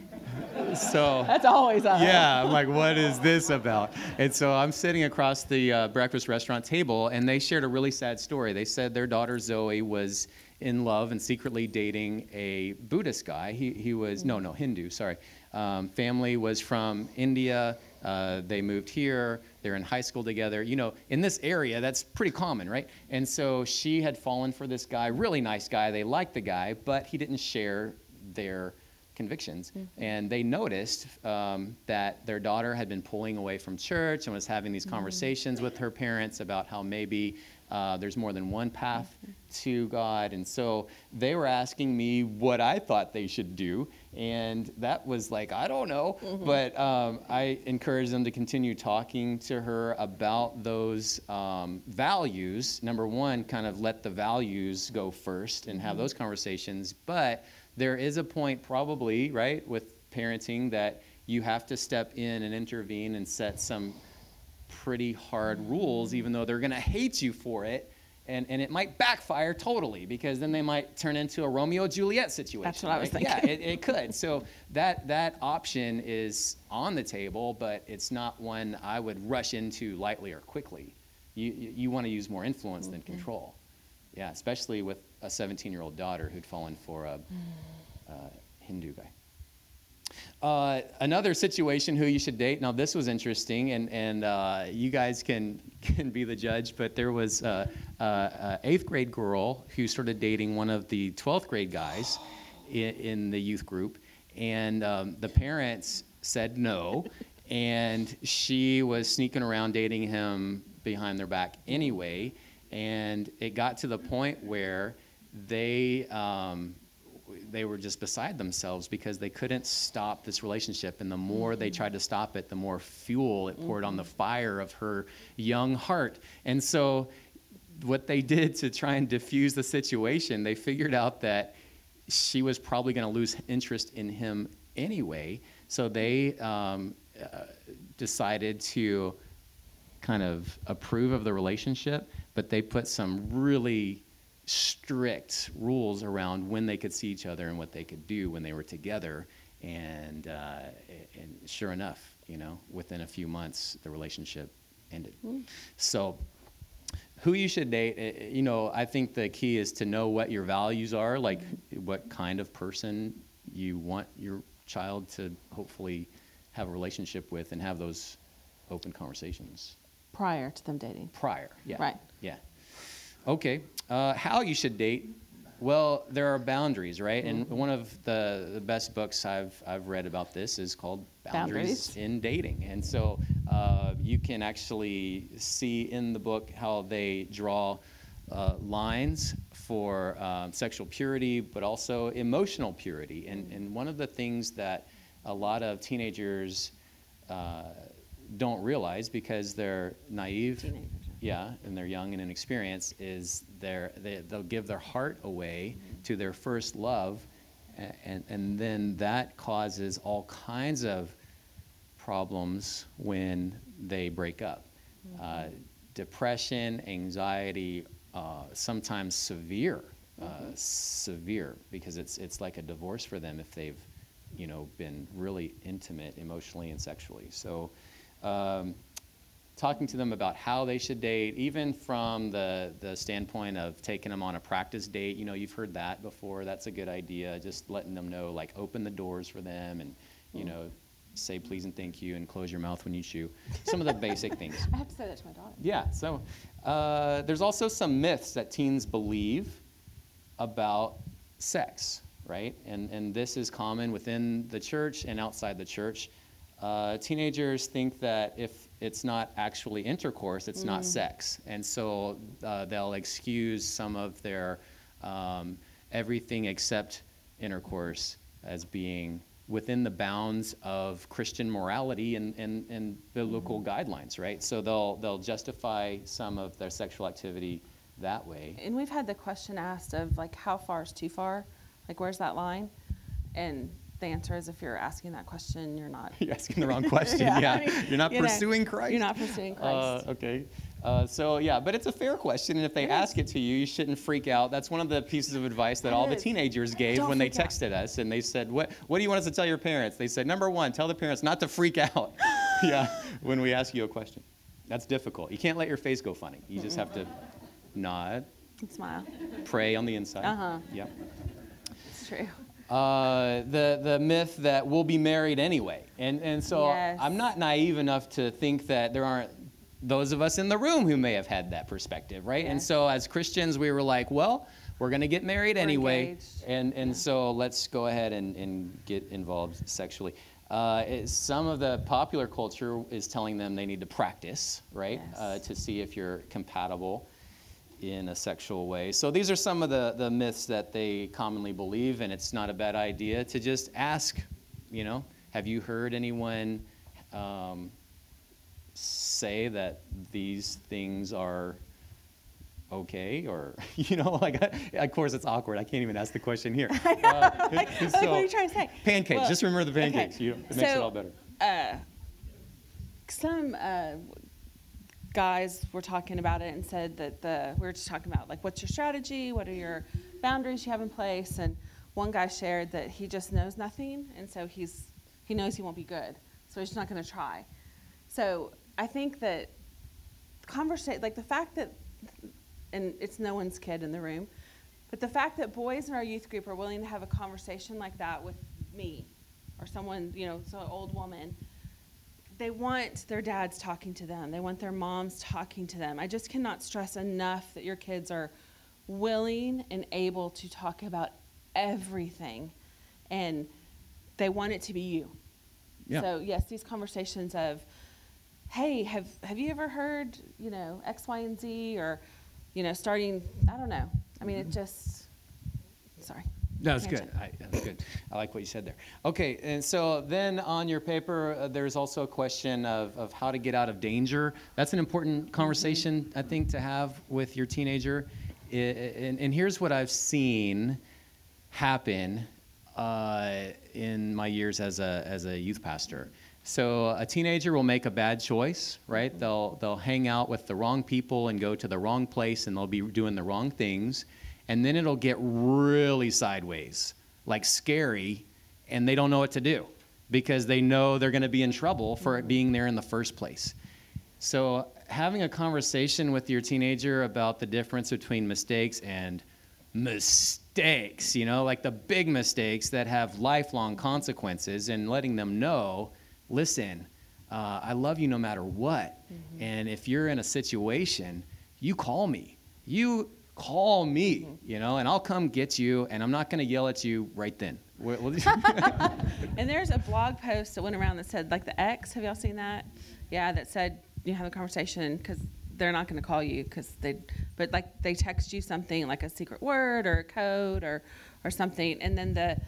So that's always uh-oh. Yeah, I'm like, what is this about? And so I'm sitting across the uh, breakfast restaurant table, and they shared a really sad story. They said their daughter Zoe was in love and secretly dating a Buddhist guy. He he was, no, no, Hindu, sorry. Um, family was from India. Uh, they moved here. They're in high school together. You know, in this area, that's pretty common, right? And so she had fallen for this guy, really nice guy. They liked the guy, but he didn't share their convictions. Mm-hmm. And they noticed um, that their daughter had been pulling away from church and was having these conversations mm-hmm. with her parents about how maybe uh, there's more than one path mm-hmm. to God. And so they were asking me what I thought they should do. And that was like, I don't know. Mm-hmm. But um, I encouraged them to continue talking to her about those um, values. Number one, kind of let the values go first and have mm-hmm. those conversations. But there is a point probably, right, with parenting that you have to step in and intervene and set some pretty hard rules, even though they're going to hate you for it. And, and it might backfire totally because then they might turn into a Romeo and Juliet situation. That's what I was right? thinking. Yeah, it, it could. So that that option is on the table, but it's not one I would rush into lightly or quickly. You you, you want to use more influence mm-hmm. than control. Yeah, especially with a seventeen-year-old daughter who'd fallen for a, a Hindu guy. Uh, another situation who you should date. Now this was interesting, and and uh, you guys can can be the judge. But there was uh, uh, uh, eighth grade girl who started dating one of the twelfth grade guys in, in the youth group, and um, the parents said no, and she was sneaking around dating him behind their back anyway, and it got to the point where they. Um, they were just beside themselves because they couldn't stop this relationship. And the more mm-hmm. they tried to stop it, the more fuel it poured mm-hmm. on the fire of her young heart. And so what they did to try and diffuse the situation, they figured out that she was probably going to lose interest in him anyway. So they um, uh, decided to kind of approve of the relationship, but they put some really strict rules around when they could see each other and what they could do when they were together. And uh, and sure enough, you know, within a few months, the relationship ended. Mm. So who you should date, you know, I think the key is to know what your values are, like mm-hmm. what kind of person you want your child to hopefully have a relationship with and have those open conversations. Prior to them dating. Prior, yeah. Right. Yeah. Okay, uh, how you should date? Well, there are boundaries, right? And mm-hmm. one of the, the best books I've I've read about this is called Boundaries, Boundaries. in Dating. And so uh, you can actually see in the book how they draw uh, lines for um, sexual purity, but also emotional purity. And and one of the things that a lot of teenagers uh, don't realize because they're naive. Teenagers. Yeah, and they're young and inexperienced, is they're, they, they'll give their heart away mm-hmm. to their first love, and, and, and then that causes all kinds of problems when they break up. Mm-hmm. Uh, depression, anxiety, uh, sometimes severe, uh, mm-hmm. severe, because it's it's like a divorce for them if they've, you know, been really intimate emotionally and sexually. So. Um, talking to them about how they should date, even from the, the standpoint of taking them on a practice date. You know, you've heard that before. That's a good idea. Just letting them know, like, open the doors for them and, you know, say please and thank you and close your mouth when you chew. Some of the basic things. I have to say that to my daughter. Yeah. So uh, there's also some myths that teens believe about sex, right? And, and this is common within the church and outside the church. Uh, teenagers think that if it's not actually intercourse, it's mm. not sex. And so uh, they'll excuse some of their um, everything except intercourse as being within the bounds of Christian morality and, and, and biblical mm. guidelines, right? So they'll they'll justify some of their sexual activity that way. And we've had the question asked of, like, how far is too far? Like, where's that line? And the answer is, if you're asking that question, you're not. You're asking the wrong question. yeah, yeah. I mean, you're not you pursuing know, Christ. You're not pursuing Christ. Uh, okay. Uh, so yeah, but it's a fair question, and if they it ask is. it to you, you shouldn't freak out. That's one of the pieces of advice that it all is. the teenagers gave Don't when they texted out. us, and they said, "What? What do you want us to tell your parents?" They said, "Number one, tell the parents not to freak out." yeah, when we ask you a question, that's difficult. You can't let your face go funny. You just have to nod, and smile, pray on the inside. Uh huh. Yeah. It's true. Uh, the the myth that we'll be married anyway, and and so yes. I'm not naive enough to think that there aren't those of us in the room who may have had that perspective, right? Yes. And so as Christians, we were like, well, we're going to get married we're anyway, engaged. and and yeah. so let's go ahead and, and get involved sexually. Uh, it, some of the popular culture is telling them they need to practice, right, yes. uh, to see if you're compatible in a sexual way. So these are some of the, the myths that they commonly believe, and it's not a bad idea to just ask, you know, have you heard anyone um, say that these things are okay? Or, you know, like, of course it's awkward. I can't even ask the question here. I know. Uh, like, so, like, what are you trying to say? Pancakes. Well, just remember the pancakes. Okay. You, it so, makes it all better. Uh, some... Uh, guys were talking about it and said that the we were just talking about, like, what's your strategy, what are your boundaries you have in place, and one guy shared that he just knows nothing, and so he's he knows he won't be good, so he's not going to try. So I think that conversation, like the fact that, and it's no one's kid in the room, but the fact that boys in our youth group are willing to have a conversation like that with me or someone, you know, so an old woman, they want their dads talking to them. They want their moms talking to them. I just cannot stress enough that your kids are willing and able to talk about everything, and they want it to be you. Yeah. So yes, these conversations of, hey, have have you ever heard, you know, X, Y, and Z, or, you know, starting, I don't know. I mean, it just, sorry. No, that's good. I, that's good. I like what you said there. Okay, and so then on your paper, uh, there's also a question of, of how to get out of danger. That's an important conversation, mm-hmm. I think, to have with your teenager. I, and, and here's what I've seen happen uh, in my years as a as a youth pastor. So a teenager will make a bad choice, right? Mm-hmm. They'll they'll hang out with the wrong people and go to the wrong place, and they'll be doing the wrong things. And then it'll get really sideways, like scary, and they don't know what to do because they know they're going to be in trouble for it being there in the first place. So having a conversation with your teenager about the difference between mistakes and mistakes, you know, like the big mistakes that have lifelong consequences, and letting them know, listen, uh, I love you no matter what. Mm-hmm. And if you're in a situation, you call me. You call me, you know, and I'll come get you, and I'm not going to yell at you right then. And there's a blog post that went around that said, like, the X, have y'all seen that? Yeah, that said, you have a conversation, because they're not going to call you, because they, but like they text you something like a secret word or a code or, or something. And then the,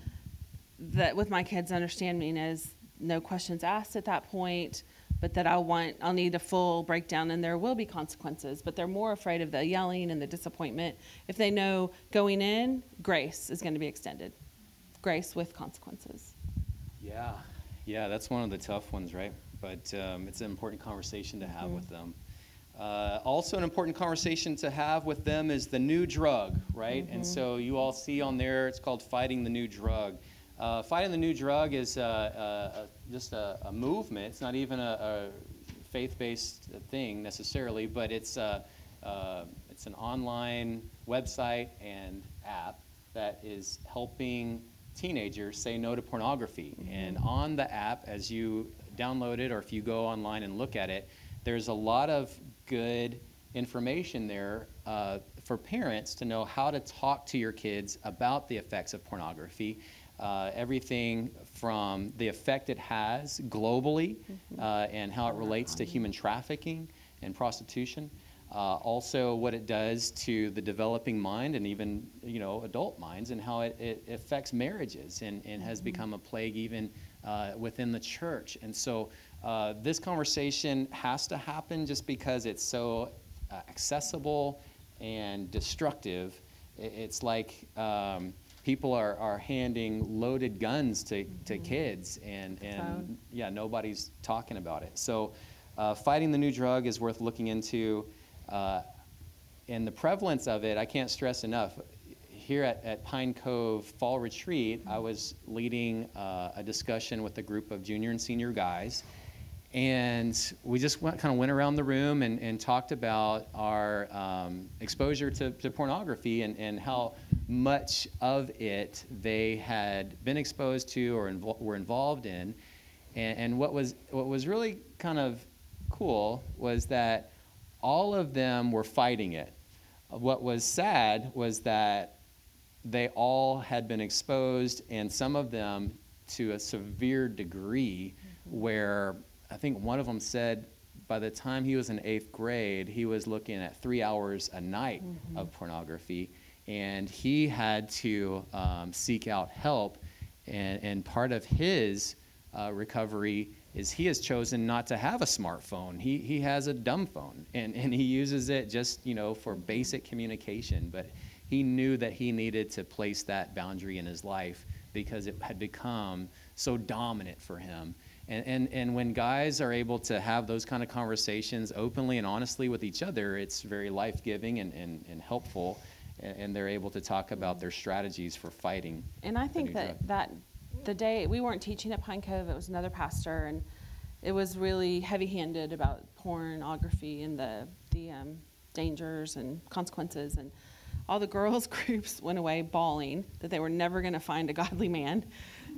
the, with my kids' understanding is no questions asked at that point, but that I'll want, I'll need a full breakdown, and there will be consequences, but they're more afraid of the yelling and the disappointment. If they know going in, grace is going to be extended. Grace with consequences. Yeah, yeah, that's one of the tough ones, right? But um, it's an important conversation to have mm-hmm. with them. Uh, also an important conversation to have with them is the new drug, right? Mm-hmm. And so you all see on there, it's called Fighting the New Drug. Uh, Fighting the New Drug is uh, uh, just a, a movement. It's not even a, a faith-based thing necessarily, but it's uh, uh, it's an online website and app that is helping teenagers say no to pornography. Mm-hmm. And on the app, as you download it, or if you go online and look at it, there's a lot of good information there uh, for parents to know how to talk to your kids about the effects of pornography. Uh, everything from the effect it has globally uh, and how it relates to human trafficking and prostitution. Uh, also what it does to the developing mind and even, you know, adult minds, and how it, it affects marriages and, and has become a plague even uh, within the church. And so uh, this conversation has to happen just because it's so uh, accessible and destructive. It, it's like... Um, People are, are handing loaded guns to, to mm-hmm. kids, and, and yeah, nobody's talking about it. So uh, Fighting the New Drug is worth looking into. Uh, and the prevalence of it, I can't stress enough. Here at, at Pine Cove Fall Retreat, I was leading uh, a discussion with a group of junior and senior guys. And we just went, kind of went around the room and, and talked about our um, exposure to, to pornography and, and how much of it they had been exposed to or invo- were involved in. And, and what was what was really kind of cool was that all of them were fighting it. What was sad was that they all had been exposed, and some of them to a severe degree, mm-hmm. where I think one of them said by the time he was in eighth grade, he was looking at three hours a night mm-hmm. of pornography, and he had to um, seek out help. And, and part of his uh, recovery is he has chosen not to have a smartphone. He he has a dumb phone, and, and he uses it just, you know, for basic communication. But he knew that he needed to place that boundary in his life because it had become so dominant for him. And, and and when guys are able to have those kind of conversations openly and honestly with each other, it's very life-giving and, and, and helpful, and, and they're able to talk about their strategies for fighting. And I think that, that the day, we weren't teaching at Pine Cove, it was another pastor, and it was really heavy-handed about pornography and the, the um, dangers and consequences, and all the girls' groups went away bawling that they were never going to find a godly man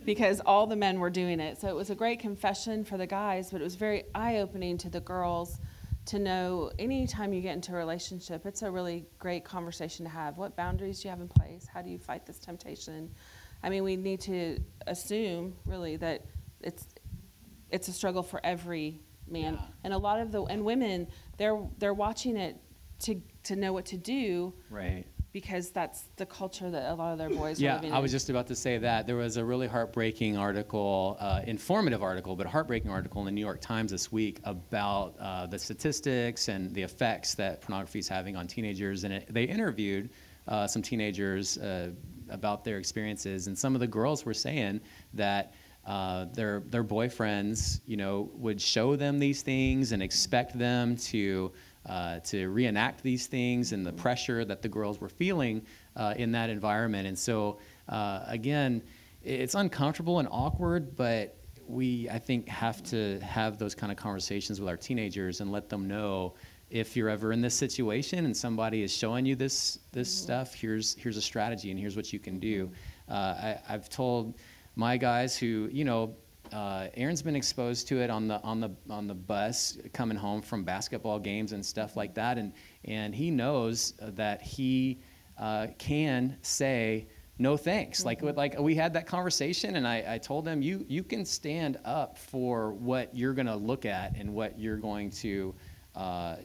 because all the men were doing it. So it was a great confession for the guys, but it was very eye-opening to the girls to know anytime you get into a relationship, it's a really great conversation to have. What boundaries do you have in place? How do you fight this temptation? I mean, we need to assume, really, that it's it's a struggle for every man. Yeah. And a lot of the, and women, they're they're watching it to to know what to do. Right. Because that's the culture that a lot of their boys are Yeah, living in. I was just about to say that. There was a really heartbreaking article, uh, informative article, but heartbreaking article in the New York Times this week about uh, the statistics and the effects that pornography is having on teenagers. And it, they interviewed uh, some teenagers uh, about their experiences, and some of the girls were saying that uh, their their boyfriends, you know, would show them these things and expect them to Uh, to reenact these things and the pressure that the girls were feeling uh, in that environment. And so, uh, again, it's uncomfortable and awkward, but we, I think, have to have those kind of conversations with our teenagers and let them know if you're ever in this situation and somebody is showing you this this stuff, here's here's a strategy and here's what you can do. Uh, I, I've told my guys who, you know, Uh, Aaron's been exposed to it on the on the on the bus coming home from basketball games and stuff like that, and and he knows that he uh, can say no thanks. Mm-hmm. Like with, like we had that conversation, and I, I told him you you can stand up for what you're going to look at and what you're going to uh,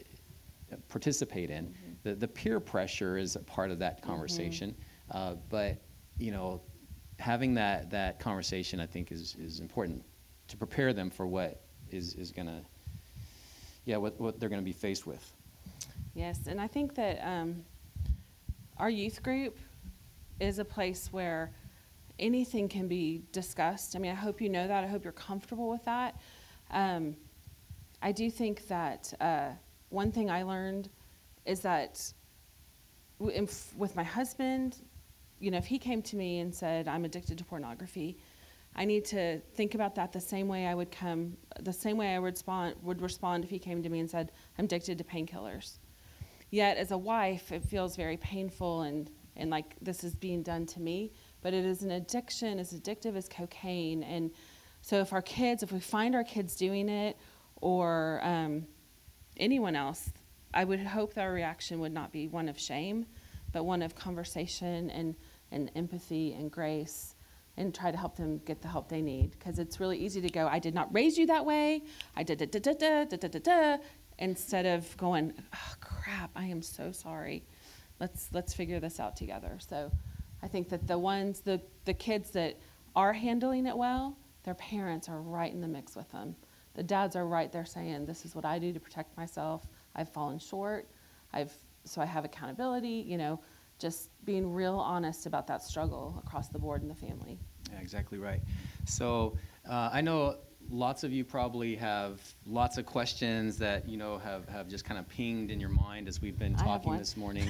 participate in. Mm-hmm. The the peer pressure is a part of that conversation, mm-hmm. uh, but you know. Having that, that conversation, I think, is, is important to prepare them for what is, is going to, yeah, what, what they're going to be faced with. Yes, and I think that um, our youth group is a place where anything can be discussed. I mean, I hope you know that. I hope you're comfortable with that. Um, I do think that uh, one thing I learned is that w- in f- with my husband, you know, if he came to me and said, I'm addicted to pornography, I need to think about that the same way I would come, the same way I would respond, would respond if he came to me and said, I'm addicted to painkillers. Yet, as a wife, it feels very painful and, and like this is being done to me. But it is an addiction, as addictive as cocaine. And so if our kids, if we find our kids doing it, or um, anyone else, I would hope that our reaction would not be one of shame, but one of conversation and, and empathy and grace, and try to help them get the help they need. Because it's really easy to go, I did not raise you that way, I did da da da da da da da da, instead of going, oh crap, I am so sorry. Let's let's figure this out together. So I think that the ones, the, the kids that are handling it well, their parents are right in the mix with them. The dads are right there saying, this is what I do to protect myself. I've fallen short. I've So I have accountability, you know, just being real honest about that struggle across the board in the family. Yeah, exactly right. So uh, I know lots of you probably have lots of questions that, you know, have, have just kind of pinged in your mind as we've been talking this morning.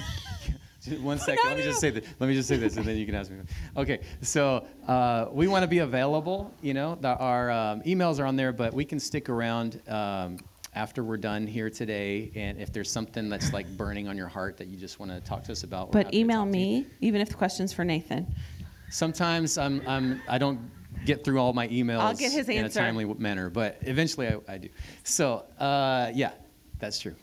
One second, no, let me no. just say this. Let me just say this, and then you can ask me. Okay, so uh, we want to be available. You know, the, our um, emails are on there, but we can stick around um, after we're done here today. And if there's something that's like burning on your heart that you just want to talk to us about, we're But happy to email talk to you. me, even if the question's for Nathan. Sometimes I'm, I'm I don't get through all my emails I'll get his in answer. a timely manner, but eventually I, I do. So uh, yeah, that's true.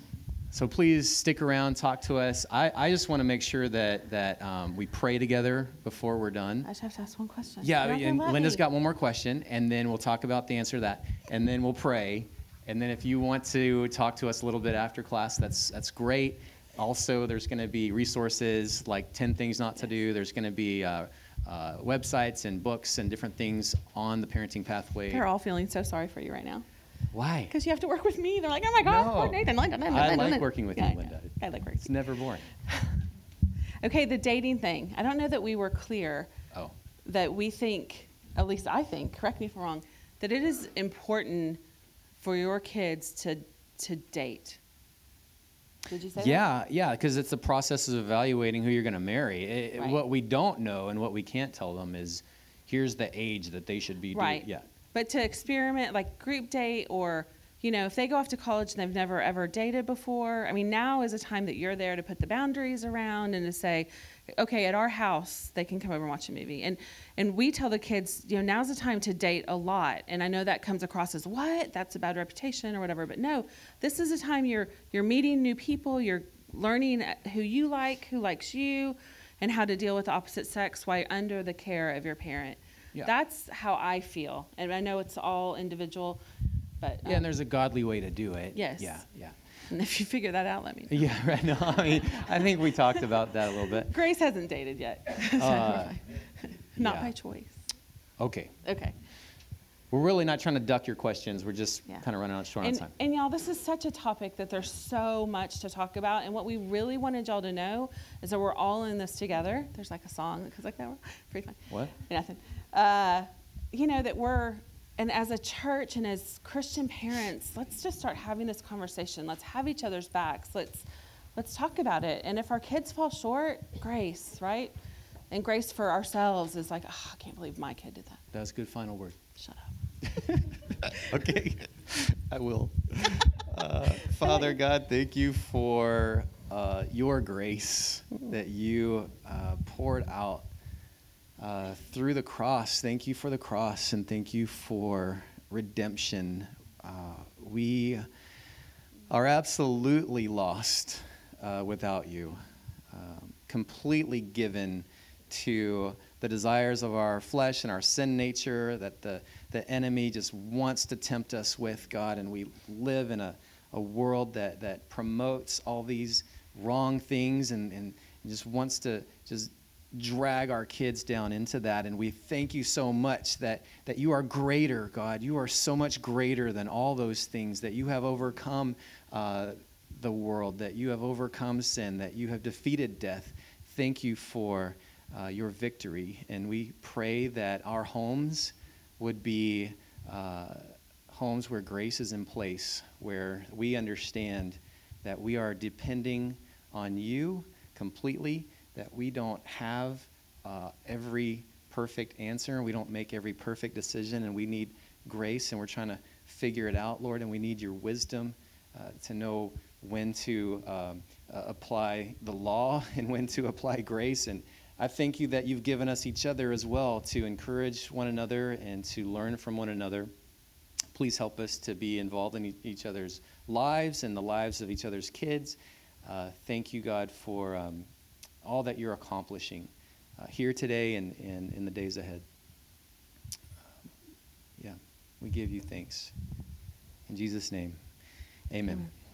So please stick around, talk to us. I, I just want to make sure that that um, we pray together before we're done. I just have to ask one question. Yeah, You're not and gonna let Linda's me. got one more question, and then we'll talk about the answer to that, and then we'll pray. And then if you want to talk to us a little bit after class, that's that's great. Also, there's going to be resources like ten Things Not to Do. There's going to be uh, uh, websites and books and different things on the Parenting Pathway. They're all feeling so sorry for you right now. Why? Because you have to work with me. They're like, oh my gosh, No. poor Nathan. Linda, Linda, I Linda, like Linda. working with Yeah, you, Linda. I, I like working. It's never boring. Okay, the dating thing. I don't know that we were clear Oh. that we think, at least I think, correct me if I'm wrong, that it is important for your kids to to date. Did you say that? Yeah, yeah, because it's the process of evaluating who you're going to marry. It- Right. What we don't know and what we can't tell them is, here's the age that they should be. Right. Do- yeah. But to experiment, like group date or, you know, if they go off to college and they've never ever dated before, I mean, now is a time that you're there to put the boundaries around and to say, okay, at our house, they can come over and watch a movie. And and we tell the kids, you know, now's the time to date a lot. And I know that comes across as, what? That's a bad reputation or whatever. But no, this is a time you're you're meeting new people. You're learning who you like, who likes you, and how to deal with the opposite sex while under the care of your parent. Yeah. That's how I feel. And I know it's all individual. But, um, yeah, and there's a godly way to do it. Yes. Yeah, yeah. And if you figure that out, let me know. Yeah, right. No, I mean, I think we talked about that a little bit. Grace hasn't dated yet. Uh, not yeah. by choice. Okay. Okay. We're really not trying to duck your questions. We're just Yeah. kind of running out short on And, time. and y'all, this is such a topic that there's so much to talk about. And what we really wanted y'all to know is that we're all in this together. There's like a song that goes like that. Pretty fun. What? Nothing. Uh, you know, that we're, and as a church and as Christian parents, let's just start having this conversation. Let's have each other's backs. Let's let's talk about it. And if our kids fall short, grace, right? And grace for ourselves is like, oh, I can't believe my kid did that. That's a good final word. Shut up. Okay, I will. Uh, Father God, thank you for uh, your grace that you uh, poured out uh, through the cross. Thank you for the cross, and thank you for redemption. Uh, we are absolutely lost uh, without you, um, completely given to the desires of our flesh and our sin nature that the, the enemy just wants to tempt us with, God. And we live in a, a world that, that promotes all these wrong things and, and just wants to just drag our kids down into that. And we thank you so much that, that you are greater, God. You are so much greater than all those things, that you have overcome uh, the world, that you have overcome sin, that you have defeated death. Thank you for Uh, your victory, and we pray that our homes would be uh, homes where grace is in place, where we understand that we are depending on you completely, that we don't have uh, every perfect answer, and we don't make every perfect decision, and we need grace, and we're trying to figure it out, Lord, and we need your wisdom uh, to know when to um, uh, apply the law and when to apply grace. And I thank you that you've given us each other as well to encourage one another and to learn from one another. Please help us to be involved in e- each other's lives and the lives of each other's kids. Uh, thank you, God, for um, all that you're accomplishing uh, here today and, and in the days ahead. Um, yeah, we give you thanks. In Jesus' name, amen. Amen.